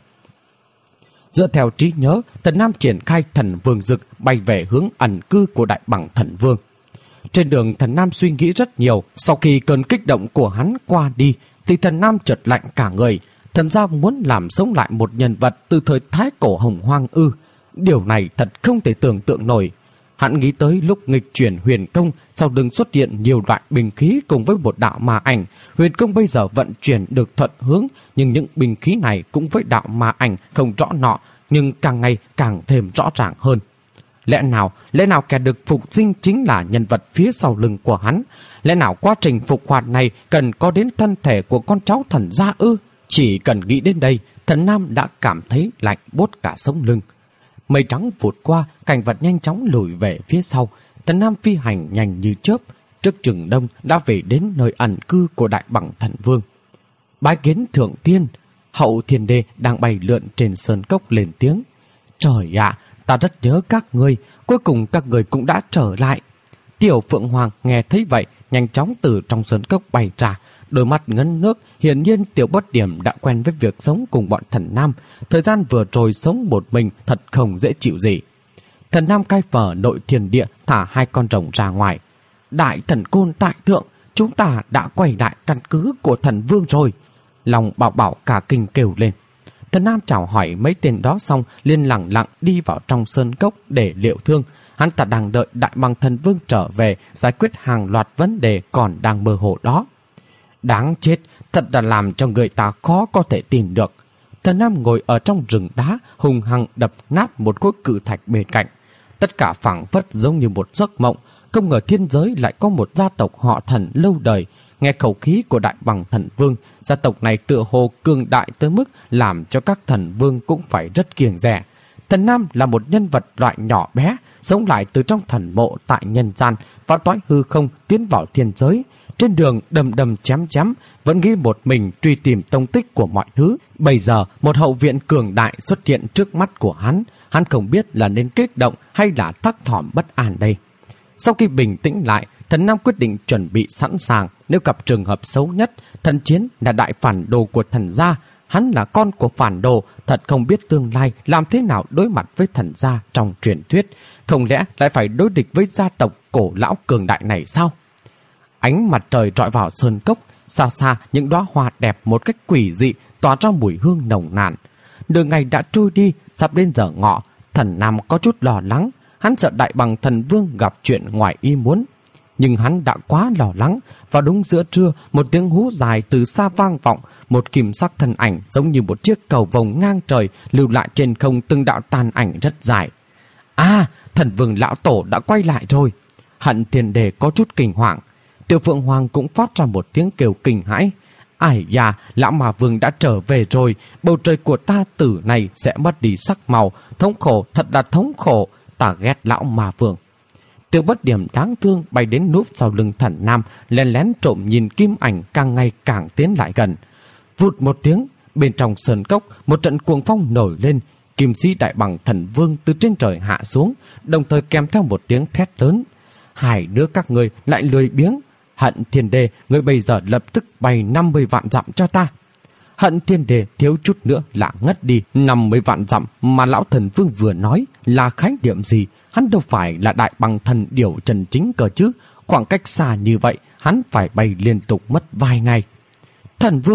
Dựa theo trí nhớ, Thần Nam triển khai Thần Vương Dực bay về hướng ẩn cư của Đại Bằng Thần Vương. Trên đường, Thần Nam suy nghĩ rất nhiều. Sau khi cơn kích động của hắn qua đi thì Thần Nam chợt lạnh cả người. Thần gia muốn làm sống lại một nhân vật từ thời Thái Cổ Hồng Hoang ư? Điều này thật không thể tưởng tượng nổi. Hắn nghĩ tới lúc nghịch chuyển huyền công, sau lưng xuất hiện nhiều loại binh khí cùng với một đạo ma ảnh. Huyền công bây giờ vận chuyển được thuận hướng, nhưng những binh khí này cũng với đạo ma ảnh không rõ nọ, nhưng càng ngày càng thêm rõ ràng hơn. Lẽ nào, lẽ nào kẻ được phục sinh chính là nhân vật phía sau lưng của hắn? Lẽ nào quá trình phục hoạt này cần có đến thân thể của con cháu thần gia ư? Chỉ cần nghĩ đến đây, Thần Nam đã cảm thấy lạnh buốt cả sống lưng. Mây trắng vụt qua, cảnh vật nhanh chóng lùi về phía sau. Thần Nam phi hành nhanh như chớp, trước chừng đông đã về đến nơi ẩn cư của Đại Bằng Thần Vương. Bái kiến thượng tiên. Hậu Thiên Đế đang bay lượn trên sơn cốc lên tiếng: trời ạ, ta rất nhớ các ngươi, cuối cùng các người cũng đã trở lại. Tiểu Phượng Hoàng nghe thấy vậy, nhanh chóng từ trong sơn cốc bay ra, đôi mắt ngấn nước. Hiển nhiên Tiểu Bất Điểm đã quen với việc sống cùng bọn Thần Nam, thời gian vừa rồi sống một mình thật không dễ chịu gì. Thần Nam cai phở nội thiên địa, thả hai con rồng ra ngoài. Đại Thần Côn tại thượng, chúng ta đã quay lại căn cứ của Thần Vương rồi. Lòng Bảo Bảo cả kinh kêu lên. Thần Nam chào hỏi mấy tên đó xong, liền lặng lặng đi vào trong sơn cốc để liệu thương. Hắn ta đang đợi Đại Bằng Thần Vương trở về giải quyết hàng loạt vấn đề còn đang mơ hồ đó. Đáng chết, thật là làm cho người ta khó có thể tin được. Thần Nam ngồi ở trong rừng đá, hùng hăng đập nát một khối cự thạch bên cạnh. Tất cả phảng phất giống như một giấc mộng. Không ngờ thiên giới lại có một gia tộc họ Thần lâu đời. Nghe khẩu khí của Đại Bằng Thần Vương, gia tộc này tựa hồ cường đại tới mức làm cho các thần vương cũng phải rất kiêng dè. Thần Nam là một nhân vật loại nhỏ bé, sống lại từ trong thần mộ tại nhân gian và toái hư không tiến vào thiên giới. Trên đường đầm đầm chém chém, vẫn nghĩ một mình truy tìm tông tích của mọi thứ. Bây giờ một hậu viện cường đại xuất hiện trước mắt của hắn. Hắn không biết là nên kích động hay là thắc thỏm bất an đây. Sau khi bình tĩnh lại, Thần Nam quyết định chuẩn bị sẵn sàng. Nếu gặp trường hợp xấu nhất, Thần Chiến là đại phản đồ của thần gia. Hắn là con của phản đồ, thật không biết tương lai làm thế nào đối mặt với thần gia trong truyền thuyết. Không lẽ lại phải đối địch với gia tộc cổ lão cường đại này sao? Ánh mặt trời rọi vào sơn cốc, xa xa những đóa hoa đẹp một cách quỷ dị tỏa ra mùi hương nồng nàn. Nửa ngày đã trôi đi, sắp đến giờ ngọ. Thần Nam có chút lo lắng, hắn sợ Đại Bằng Thần Vương gặp chuyện ngoài ý muốn. Nhưng hắn đã quá lo lắng, và đúng giữa trưa, một tiếng hú dài từ xa vang vọng, một kim sắc thân ảnh giống như một chiếc cầu vồng ngang trời lưu lại trên không từng đạo tàn ảnh rất dài. À, Thần Vương lão tổ đã quay lại rồi. Hận Thiên Đế có chút kinh hoàng. Tiểu Phượng Hoàng cũng phát ra một tiếng kêu kinh hãi. Ai da, lão Ma Vương đã trở về rồi, bầu trời của ta tử này sẽ mất đi sắc màu, thống khổ, thật là thống khổ, ta ghét lão Ma Vương. Tiểu Bất Điểm đáng thương bay đến núp sau lưng Thần Nam, lén lén trộm nhìn kim ảnh càng ngày càng tiến lại gần. Vụt một tiếng, bên trong sơn cốc, một trận cuồng phong nổi lên, kim sĩ Đại Bằng Thần Vương từ trên trời hạ xuống, đồng thời kèm theo một tiếng thét lớn. Hai đứa các người lại lười biếng. Hận Thiên Đế, người bây giờ lập tức bay năm mươi vạn dặm cho ta. Hận Thiên Đế thiếu chút nữa là ngất đi. Năm mươi vạn dặm mà lão thần vương vừa nói là khái niệm gì? Hắn đâu phải là Đại Bằng Thần Điểu chân chính cơ chứ. Khoảng cách xa như vậy, hắn phải bay liên tục mất vài ngày. Thần Vương,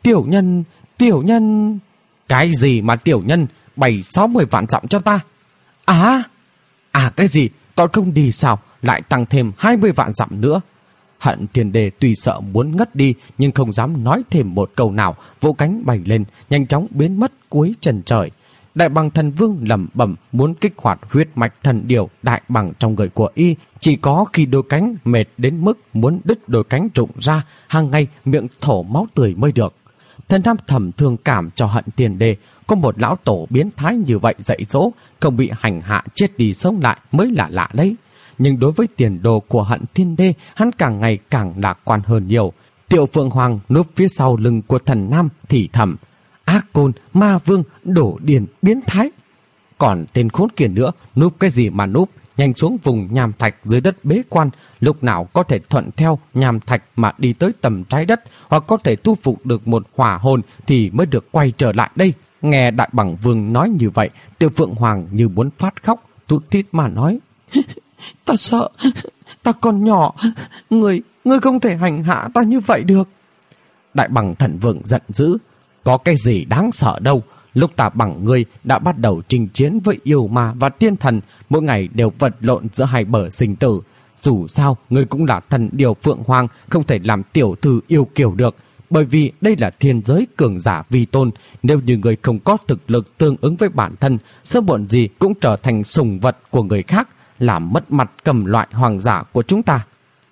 Tiểu nhân, tiểu nhân... Cái gì mà tiểu nhân, bảy sáu mươi vạn dặm cho ta? À, à cái gì, còn không đi sao, lại tăng thêm hai mươi vạn dặm nữa. Hận Thiên Đế tuy sợ muốn ngất đi nhưng không dám nói thêm một câu nào, vỗ cánh bay lên, nhanh chóng biến mất cuối chân trời. Đại Bằng Thần Vương lẩm bẩm muốn kích hoạt huyết mạch thần điều đại bằng trong người của y, chỉ có khi đôi cánh mệt đến mức muốn đứt đôi cánh rụng ra, hàng ngày miệng thổ máu tươi mới được. Thần Nam thầm thương cảm cho Hận Thiên Đế, có một lão tổ biến thái như vậy dạy dỗ, không bị hành hạ chết đi sống lại mới là lạ đấy. Nhưng đối với tiền đồ của Hận Thiên Đế, hắn càng ngày càng lạc quan hơn nhiều. Tiểu Phượng Hoàng núp phía sau lưng của Thần Nam thì thầm: ác côn, ma vương, đổ điền, biến thái. Còn tên khốn kia nữa, núp cái gì mà núp, nhanh xuống vùng nham thạch dưới đất bế quan, lúc nào có thể thuận theo nham thạch mà đi tới tầm trái đất, hoặc có thể thu phục được một hỏa hồn thì mới được quay trở lại đây. Nghe Đại Bằng Vương nói như vậy, Tiểu Phượng Hoàng như muốn phát khóc, thút thít mà nói: ta sợ, ta còn nhỏ, người, người không thể hành hạ ta như vậy được. Đại Bằng Thần Vương giận dữ: có cái gì đáng sợ đâu, lúc ta bằng ngươi đã bắt đầu chinh chiến với yêu ma và tiên thần, mỗi ngày đều vật lộn giữa hai bờ sinh tử. Dù sao, ngươi cũng là thần điều Phượng Hoàng, không thể làm tiểu thư yêu kiều được, bởi vì đây là thiên giới cường giả vi tôn. Nếu như ngươi không có thực lực tương ứng với bản thân, sớm muộn gì cũng trở thành sủng vật của người khác, làm mất mặt cầm loại hoàng giả của chúng ta.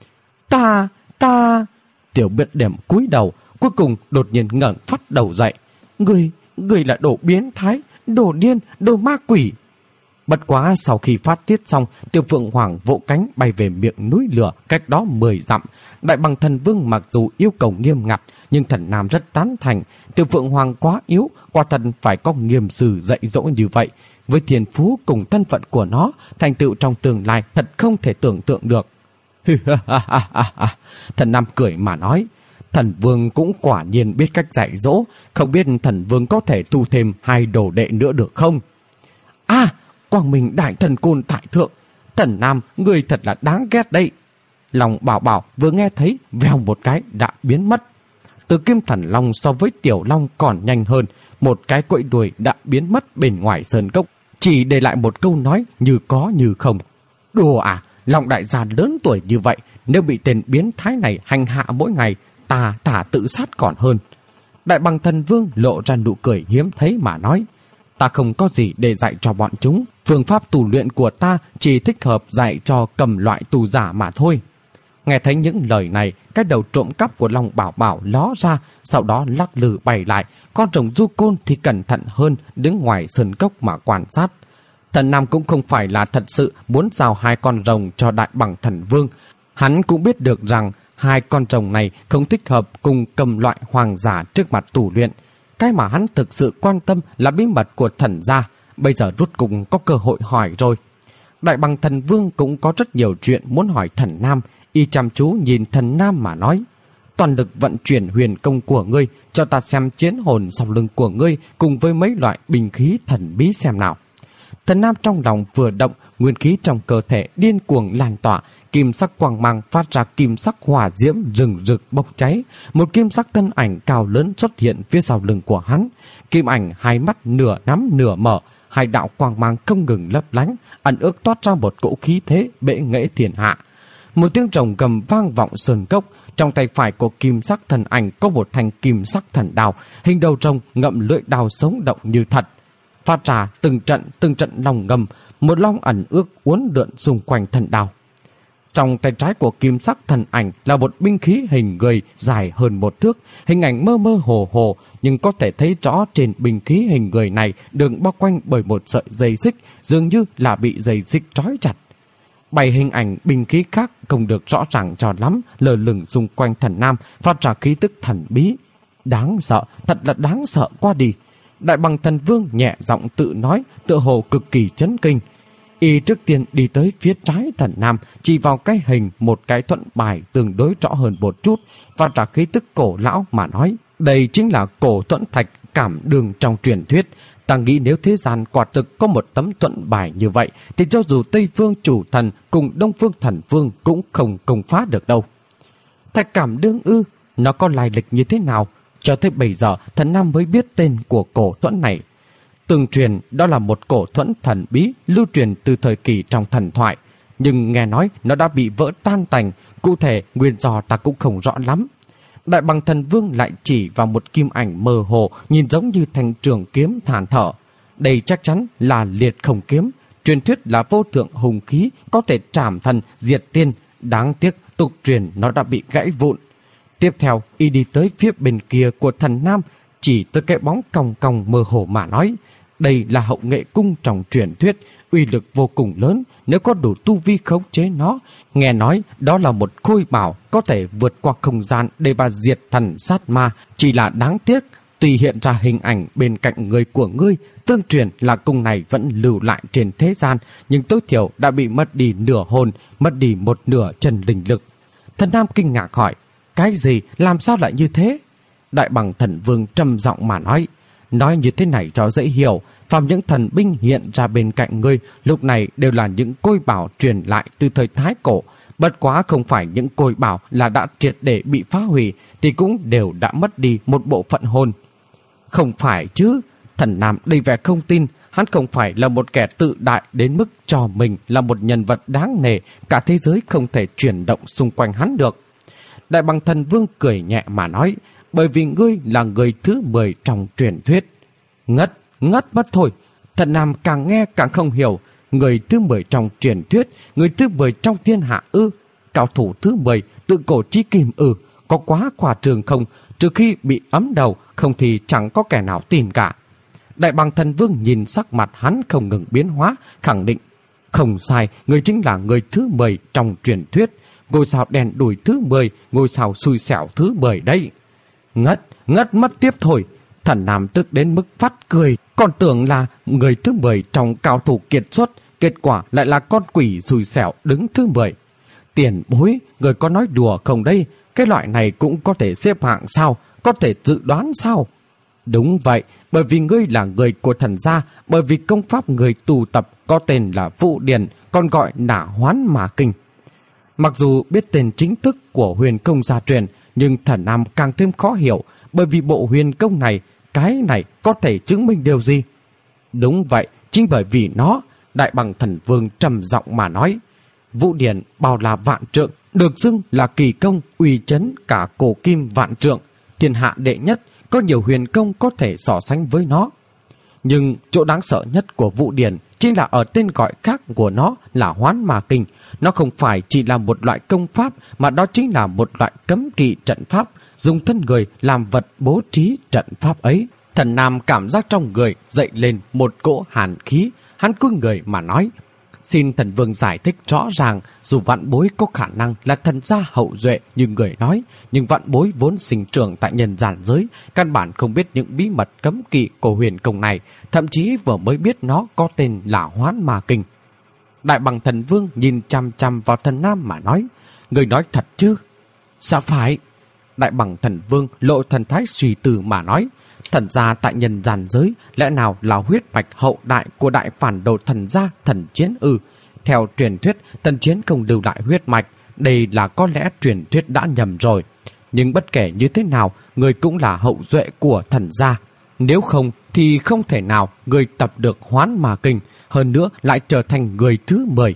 Ta, ta... Tiểu Biệt Điểm cúi đầu, cuối cùng đột nhiên ngẩng phát đầu dậy. Ngươi, ngươi là đồ biến thái, đồ điên, đồ ma quỷ. Bất quá sau khi phát tiết xong, Tiểu Phượng Hoàng vỗ cánh bay về miệng núi lửa cách đó mười dặm. Đại Bằng Thần Vương mặc dù yêu cầu nghiêm ngặt, nhưng Thần Nam rất tán thành. Tiểu Phượng Hoàng quá yếu, quả thật phải có nghiêm sư dạy dỗ như vậy. Với thiên phú cùng thân phận của nó, thành tựu trong tương lai thật không thể tưởng tượng được. Thần Nam cười mà nói: Thần Vương cũng quả nhiên biết cách dạy dỗ, không biết Thần Vương có thể thu thêm hai đồ đệ nữa được không? À, Quang Minh Đại Thần Côn tại thượng, Thần Nam, người thật là đáng ghét đây. Long Bảo Bảo vừa nghe thấy, vèo một cái đã biến mất. Từ Kim Thần Long so với Tiểu Long còn nhanh hơn, một cái quậy đuôi đã biến mất bên ngoài sơn cốc, chỉ để lại một câu nói như có như không. Đùa à, Long đại gia lớn tuổi như vậy, nếu bị tên biến thái này hành hạ mỗi ngày, ta thả tự sát còn hơn. Đại Bằng Thần Vương lộ ra nụ cười hiếm thấy mà nói: ta không có gì để dạy cho bọn chúng, phương pháp tu luyện của ta chỉ thích hợp dạy cho cầm loại tù giả mà thôi. Nghe thấy những lời này, cái đầu trộm cắp của Long Bảo Bảo ló ra, sau đó lắc lư bay lại. Con rồng du côn thì cẩn thận hơn, đứng ngoài sơn cốc mà quan sát. Thần Nam cũng không phải là thật sự muốn giao hai con rồng cho Đại Bằng Thần Vương. Hắn cũng biết được rằng hai con rồng này không thích hợp cùng cầm loại hoàng giả trước mặt tù luyện. Cái mà hắn thực sự quan tâm là bí mật của thần gia, bây giờ rút cùng có cơ hội hỏi rồi. Đại Bằng Thần Vương cũng có rất nhiều chuyện muốn hỏi Thần Nam, y chăm chú nhìn Thần Nam mà nói: toàn lực vận chuyển huyền công của ngươi, cho ta xem chiến hồn sau lưng của ngươi cùng với mấy loại binh khí thần bí xem nào. Thần Nam trong lòng vừa động, nguyên khí trong cơ thể điên cuồng lan tỏa, kim sắc quang mang phát ra kim sắc hỏa diễm rừng rực bốc cháy. Một kim sắc thân ảnh cao lớn xuất hiện phía sau lưng của hắn. Kim ảnh hai mắt nửa nắm nửa mở, hai đạo quang mang không ngừng lấp lánh, ẩn ước toát ra một cỗ khí thế bệ nghệ thiên hạ. Một tiếng rồng gầm vang vọng sơn cốc. Trong tay phải của kim sắc thần ảnh có một thanh kim sắc thần đao, hình đầu rồng ngậm lưỡi đao sống động như thật, phát ra từng trận từng trận long ngầm, một long ẩn ước uốn lượn xung quanh thần đao. Trong tay trái của kim sắc thần ảnh là một binh khí hình người dài hơn một thước, hình ảnh mơ mơ hồ hồ, nhưng có thể thấy rõ trên binh khí hình người này được bao quanh bởi một sợi dây xích, dường như là bị dây xích trói chặt. Bảy hình ảnh binh khí khác không được rõ ràng cho lắm, lờ lửng xung quanh Thần Nam, phát ra khí tức thần bí. Đáng sợ, thật là đáng sợ quá đi. Đại Bằng Thần Vương nhẹ giọng tự nói, tựa hồ cực kỳ chấn kinh. Y trước tiên đi tới phía trái Thần Nam, chỉ vào cái hình một cái thuận bài tương đối rõ hơn một chút, phát ra khí tức cổ lão mà nói: đây chính là cổ thuận thạch cảm đường trong truyền thuyết. Ta nghĩ nếu thế gian quả thực có một tấm thuận bài như vậy, thì cho dù Tây Phương Chủ Thần cùng Đông Phương Thần Vương cũng không công phá được đâu. Thạch cảm đương ư, nó có lai lịch như thế nào? Cho tới bây giờ, Thần Nam mới biết tên của cổ thuẫn này. Tương truyền đó là một cổ thuẫn thần bí lưu truyền từ thời kỳ trong thần thoại, nhưng nghe nói nó đã bị vỡ tan tành, cụ thể nguyên do ta cũng không rõ lắm. Đại Bằng Thần Vương lại chỉ vào một kim ảnh mơ hồ nhìn giống như thanh trường kiếm than thở. Đây chắc chắn là liệt không kiếm, truyền thuyết là vô thượng hùng khí có thể trảm thần diệt tiên, đáng tiếc tục truyền nó đã bị gãy vụn. Tiếp theo, y đi tới phía bên kia của Thần Nam, chỉ tới cái bóng cong cong mơ hồ mà nói, đây là hậu nghệ cung trong truyền thuyết, uy lực vô cùng lớn, nếu có đủ tu vi khống chế nó. Nghe nói đó là một khôi bảo có thể vượt qua không gian để bà diệt thần sát ma, chỉ là đáng tiếc, tuy hiện ra hình ảnh bên cạnh người của ngươi, tương truyền là cung này vẫn lưu lại trên thế gian, nhưng tối thiểu đã bị mất đi nửa hồn, mất đi một nửa chân linh lực. Thần Nam kinh ngạc hỏi, cái gì, làm sao lại như thế? Đại Bằng Thần Vương trầm giọng mà nói, nói như thế này cho dễ hiểu, phàm những thần binh hiện ra bên cạnh ngươi lúc này đều là những côi bảo truyền lại từ thời Thái Cổ, bất quá không phải những côi bảo là đã triệt để bị phá hủy, thì cũng đều đã mất đi một bộ phận hồn. Không phải chứ? Thần Nam đầy vẻ không tin, hắn không phải là một kẻ tự đại đến mức cho mình là một nhân vật đáng nể, cả thế giới không thể chuyển động xung quanh hắn được. Đại Bằng Thần Vương cười nhẹ mà nói, bởi vì ngươi là người thứ mười trong truyền thuyết. Ngất, ngất mất thôi. Thần Nam càng nghe càng không hiểu, người thứ mười trong truyền thuyết, người thứ mười trong thiên hạ ư? Cao thủ thứ mười, tự cổ chí kim ư? Có quá khoa trương không? Trừ khi bị ấm đầu, không thì chẳng có kẻ nào tin cả. Đại Bằng Thần Vương nhìn sắc mặt hắn không ngừng biến hóa, khẳng định, không sai, người chính là người thứ mười trong truyền thuyết, ngôi sao đen đủi thứ mười, ngôi sao xui xẻo thứ mười đấy. Ngất, ngất mất tiếp thôi. Thần Nam tức đến mức phát cười, còn tưởng là người thứ mười trong cao thủ kiệt xuất, kết quả lại là con quỷ xui xẻo đứng thứ mười. Tiền bối, người có nói đùa không đây? Cái loại này cũng có thể xếp hạng sao? Có thể dự đoán sao? Đúng vậy, bởi vì ngươi là người của thần gia, bởi vì công pháp người tu tập có tên là Vũ Điển, còn gọi là Hoán Ma Kinh. Mặc dù biết tên chính thức của huyền công gia truyền, nhưng Thần Nam càng thêm khó hiểu, bởi vì bộ huyền công này, cái này có thể chứng minh điều gì? Đúng vậy, chính bởi vì nó, Đại Bằng Thần Vương trầm giọng mà nói, Vũ Điển bao là vạn trượng, được xưng là kỳ công uy chấn cả cổ kim vạn trượng, thiên hạ đệ nhất, có nhiều huyền công có thể so sánh với nó. Nhưng chỗ đáng sợ nhất của Vũ Điển chính là ở tên gọi khác của nó là Hoán Ma Kinh. Nó không phải chỉ là một loại công pháp, mà đó chính là một loại cấm kỵ trận pháp, dùng thân người làm vật bố trí trận pháp ấy. Thần Nam cảm giác trong người dậy lên một cỗ hàn khí, hắn cúi người mà nói, xin thần vương giải thích rõ ràng, dù vạn bối có khả năng là thần gia hậu duệ như người nói, nhưng vạn bối vốn sinh trưởng tại nhân gian giới, căn bản không biết những bí mật cấm kỵ của huyền công này, thậm chí vừa mới biết nó có tên là Hoán Ma Kinh. Đại Bằng Thần Vương nhìn chăm chăm vào Thần Nam mà nói, người nói thật chứ? Sao phải? Đại Bằng Thần Vương lộ thần thái suy tư mà nói, thần gia tại nhân gian giới lẽ nào là huyết mạch hậu đại của đại phản đồ thần gia Thần Chiến ư? Theo truyền thuyết, Thần Chiến không lưu lại huyết mạch, đây là có lẽ truyền thuyết đã nhầm rồi. Nhưng bất kể như thế nào, người cũng là hậu duệ của thần gia. Nếu không thì không thể nào người tập được Hoán Ma Kinh, hơn nữa lại trở thành người thứ mười.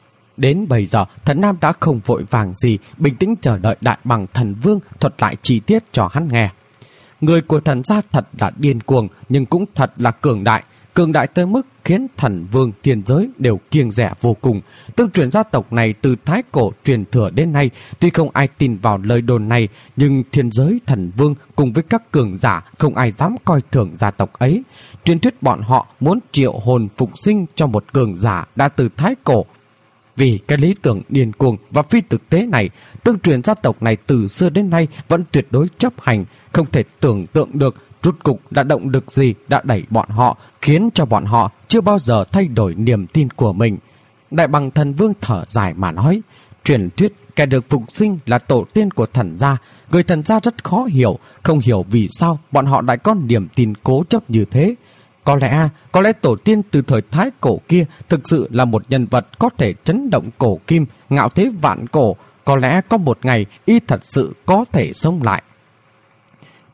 Đến bây giờ, Thần Nam đã không vội vàng gì, bình tĩnh chờ đợi Đại Bằng Thần Vương thuật lại chi tiết cho hắn nghe. Người của thần gia thật là điên cuồng, nhưng cũng thật là cường đại, cường đại tới mức khiến thần vương thiên giới đều kiêng dè vô cùng. Tương truyền gia tộc này từ thái cổ truyền thừa đến nay, tuy không ai tin vào lời đồn này, nhưng thiên giới thần vương cùng với các cường giả không ai dám coi thường gia tộc ấy. Truyền thuyết bọn họ muốn triệu hồn phục sinh cho một cường giả đã từ thái cổ. Vì cái lý tưởng điên cuồng và phi thực tế này, tương truyền gia tộc này từ xưa đến nay vẫn tuyệt đối chấp hành, không thể tưởng tượng được rốt cục đã động lực gì đã đẩy bọn họ, khiến cho bọn họ chưa bao giờ thay đổi niềm tin của mình. Đại Bằng Thần Vương thở dài mà nói, truyền thuyết kẻ được phục sinh là tổ tiên của thần gia, người thần gia rất khó hiểu, không hiểu vì sao bọn họ lại có niềm tin cố chấp như thế. Có lẽ, có lẽ tổ tiên từ thời thái cổ kia thực sự là một nhân vật có thể chấn động cổ kim, ngạo thế vạn cổ. Có lẽ có một ngày y thật sự có thể sống lại.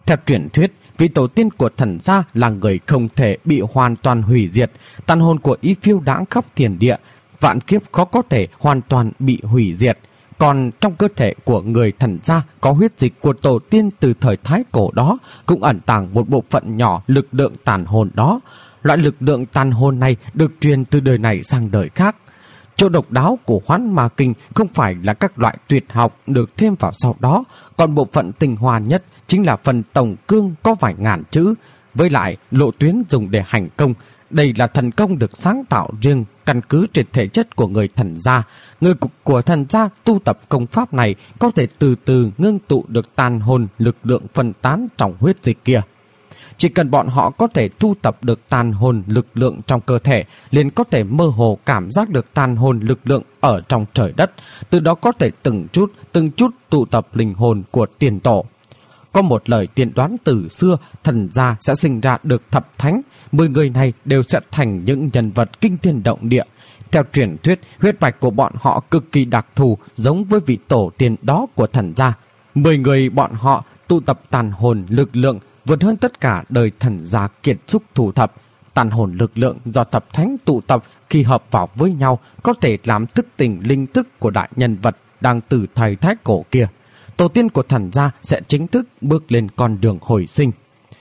Theo truyền thuyết, vị tổ tiên của thần gia là người không thể bị hoàn toàn hủy diệt, tàn hồn của y phiêu đãng khắp thiên địa, vạn kiếp khó có thể hoàn toàn bị hủy diệt. Còn trong cơ thể của người thần gia có huyết dịch của tổ tiên từ thời Thái Cổ đó, cũng ẩn tàng một bộ phận nhỏ lực lượng tàn hồn đó. Loại lực lượng tàn hồn này được truyền từ đời này sang đời khác. Chỗ độc đáo của Hoán Ma Kinh không phải là các loại tuyệt học được thêm vào sau đó, còn bộ phận tinh hoa nhất chính là phần tổng cương có vài ngàn chữ, với lại lộ tuyến dùng để hành công. Đây là thần công được sáng tạo riêng căn cứ trên thể chất của người thần gia. Người của thần gia tu tập công pháp này có thể từ từ ngưng tụ được tàn hồn lực lượng phân tán trong huyết dịch kia. Chỉ cần bọn họ có thể thu tập được tàn hồn lực lượng trong cơ thể, liền có thể mơ hồ cảm giác được tàn hồn lực lượng ở trong trời đất, từ đó có thể từng chút, từng chút tụ tập linh hồn của tiền tổ. Có một lời tiên đoán từ xưa, thần gia sẽ sinh ra được thập thánh, mười người này đều sẽ thành những nhân vật kinh thiên động địa. Theo truyền thuyết, huyết mạch của bọn họ cực kỳ đặc thù, giống với vị tổ tiên đó của thần gia. Mười người bọn họ tụ tập tàn hồn lực lượng vượt hơn tất cả đời thần gia kiệt xuất thủ thập. Tàn hồn lực lượng do thập thánh tụ tập khi hợp vào với nhau có thể làm thức tỉnh linh thức của đại nhân vật đang từ thời Thái Cổ kia. Tổ tiên của thần gia sẽ chính thức bước lên con đường hồi sinh.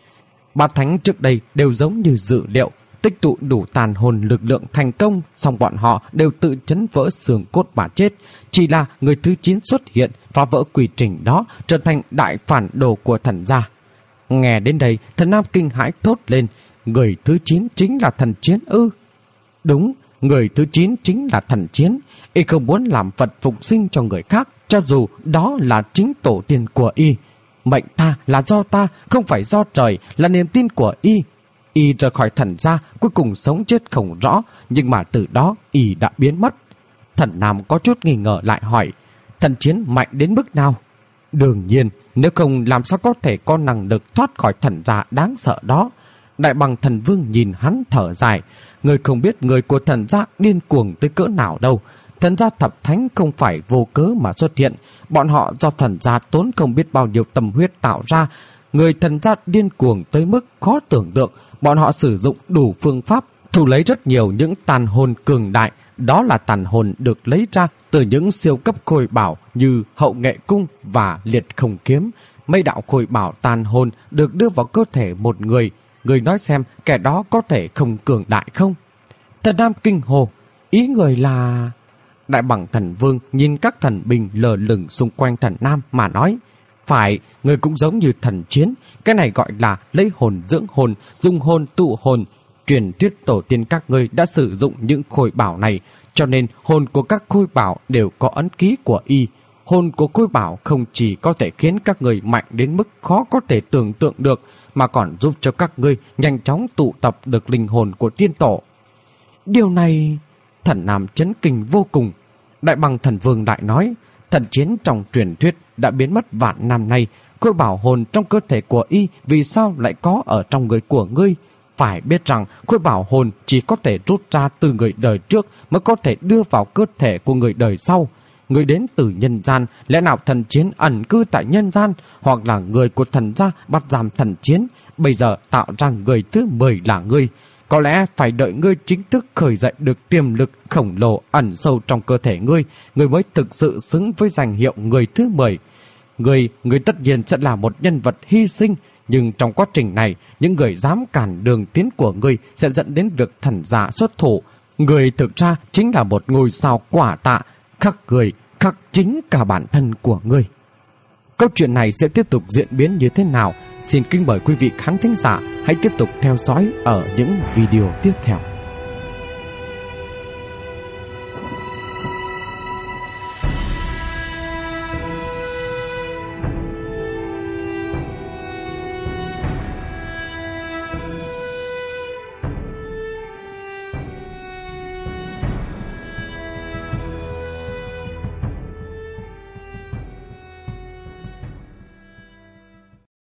Ba thánh trước đây đều giống như dự liệu, tích tụ đủ tàn hồn lực lượng thành công, song bọn họ đều tự chấn vỡ xương cốt mà chết. Chỉ là người thứ chín xuất hiện, phá vỡ quy trình đó, trở thành đại phản đồ của thần gia. Nghe đến đây, Thần Nam kinh hãi thốt lên, người thứ chín chính là thần Chiến ư? Đúng, người thứ chín chính là thần Chiến. Y không muốn làm vật phục sinh cho người khác, cho dù đó là chính tổ tiên của y. Mệnh ta là do ta, không phải do trời, là niềm tin của y. Y rời khỏi thần gia, cuối cùng sống chết không rõ, nhưng mà từ đó y đã biến mất. Thần Nam có chút nghi ngờ lại hỏi, thần Chiến mạnh đến mức nào? Đương nhiên, nếu không làm sao có thể có năng lực thoát khỏi thần gia đáng sợ đó. Đại Bằng Thần Vương nhìn hắn thở dài, người không biết người của thần gia điên cuồng tới cỡ nào đâu. Thần gia thập thánh không phải vô cớ mà xuất hiện, bọn họ do thần gia tốn không biết bao nhiêu tâm huyết tạo ra. Người thần gia điên cuồng tới mức khó tưởng tượng, bọn họ sử dụng đủ phương pháp thu lấy rất nhiều những tàn hồn cường đại. Đó là tàn hồn được lấy ra từ những siêu cấp khôi bảo như Hậu Nghệ Cung và Liệt Không Kiếm. Mấy đạo khôi bảo tàn hồn được đưa vào cơ thể một người. Người nói xem kẻ đó có thể không cường đại không? Thần Nam kinh hồ, ý người là... Đại Bằng Thần Vương nhìn các thần binh lờ lửng xung quanh thần Nam mà nói, phải, người cũng giống như thần Chiến, cái này gọi là lấy hồn dưỡng hồn, dùng hồn tụ hồn. Truyền thuyết tổ tiên các ngươi đã sử dụng những khôi bảo này, cho nên hồn của các khôi bảo đều có ấn ký của y. Hồn của khôi bảo không chỉ có thể khiến các người mạnh đến mức khó có thể tưởng tượng được, mà còn giúp cho các ngươi nhanh chóng tụ tập được linh hồn của tiên tổ. Điều này... Thần Nam chấn kinh vô cùng. Đại Bằng Thần Vương đại nói, thần Chiến trong truyền thuyết đã biến mất vạn năm nay, khôi bảo hồn trong cơ thể của y vì sao lại có ở trong người của ngươi? Phải biết rằng khôi bảo hồn chỉ có thể rút ra từ người đời trước mới có thể đưa vào cơ thể của người đời sau. Người đến từ nhân gian, lẽ nào thần Chiến ẩn cư tại nhân gian, hoặc là người của thần gia bắt giam thần Chiến, bây giờ tạo ra người thứ mười là ngươi. Có lẽ phải đợi ngươi chính thức khởi dậy được tiềm lực khổng lồ ẩn sâu trong cơ thể ngươi, ngươi mới thực sự xứng với danh hiệu người thứ mười. Ngươi, ngươi tất nhiên sẽ là một nhân vật hy sinh, nhưng trong quá trình này, những người dám cản đường tiến của ngươi sẽ dẫn đến việc thần gia xuất thủ. Ngươi thực ra chính là một ngôi sao quả tạ, khắc người, khắc chính cả bản thân của ngươi. Câu chuyện này sẽ tiếp tục diễn biến như thế nào? Xin kính mời quý vị khán thính giả hãy tiếp tục theo dõi ở những video tiếp theo.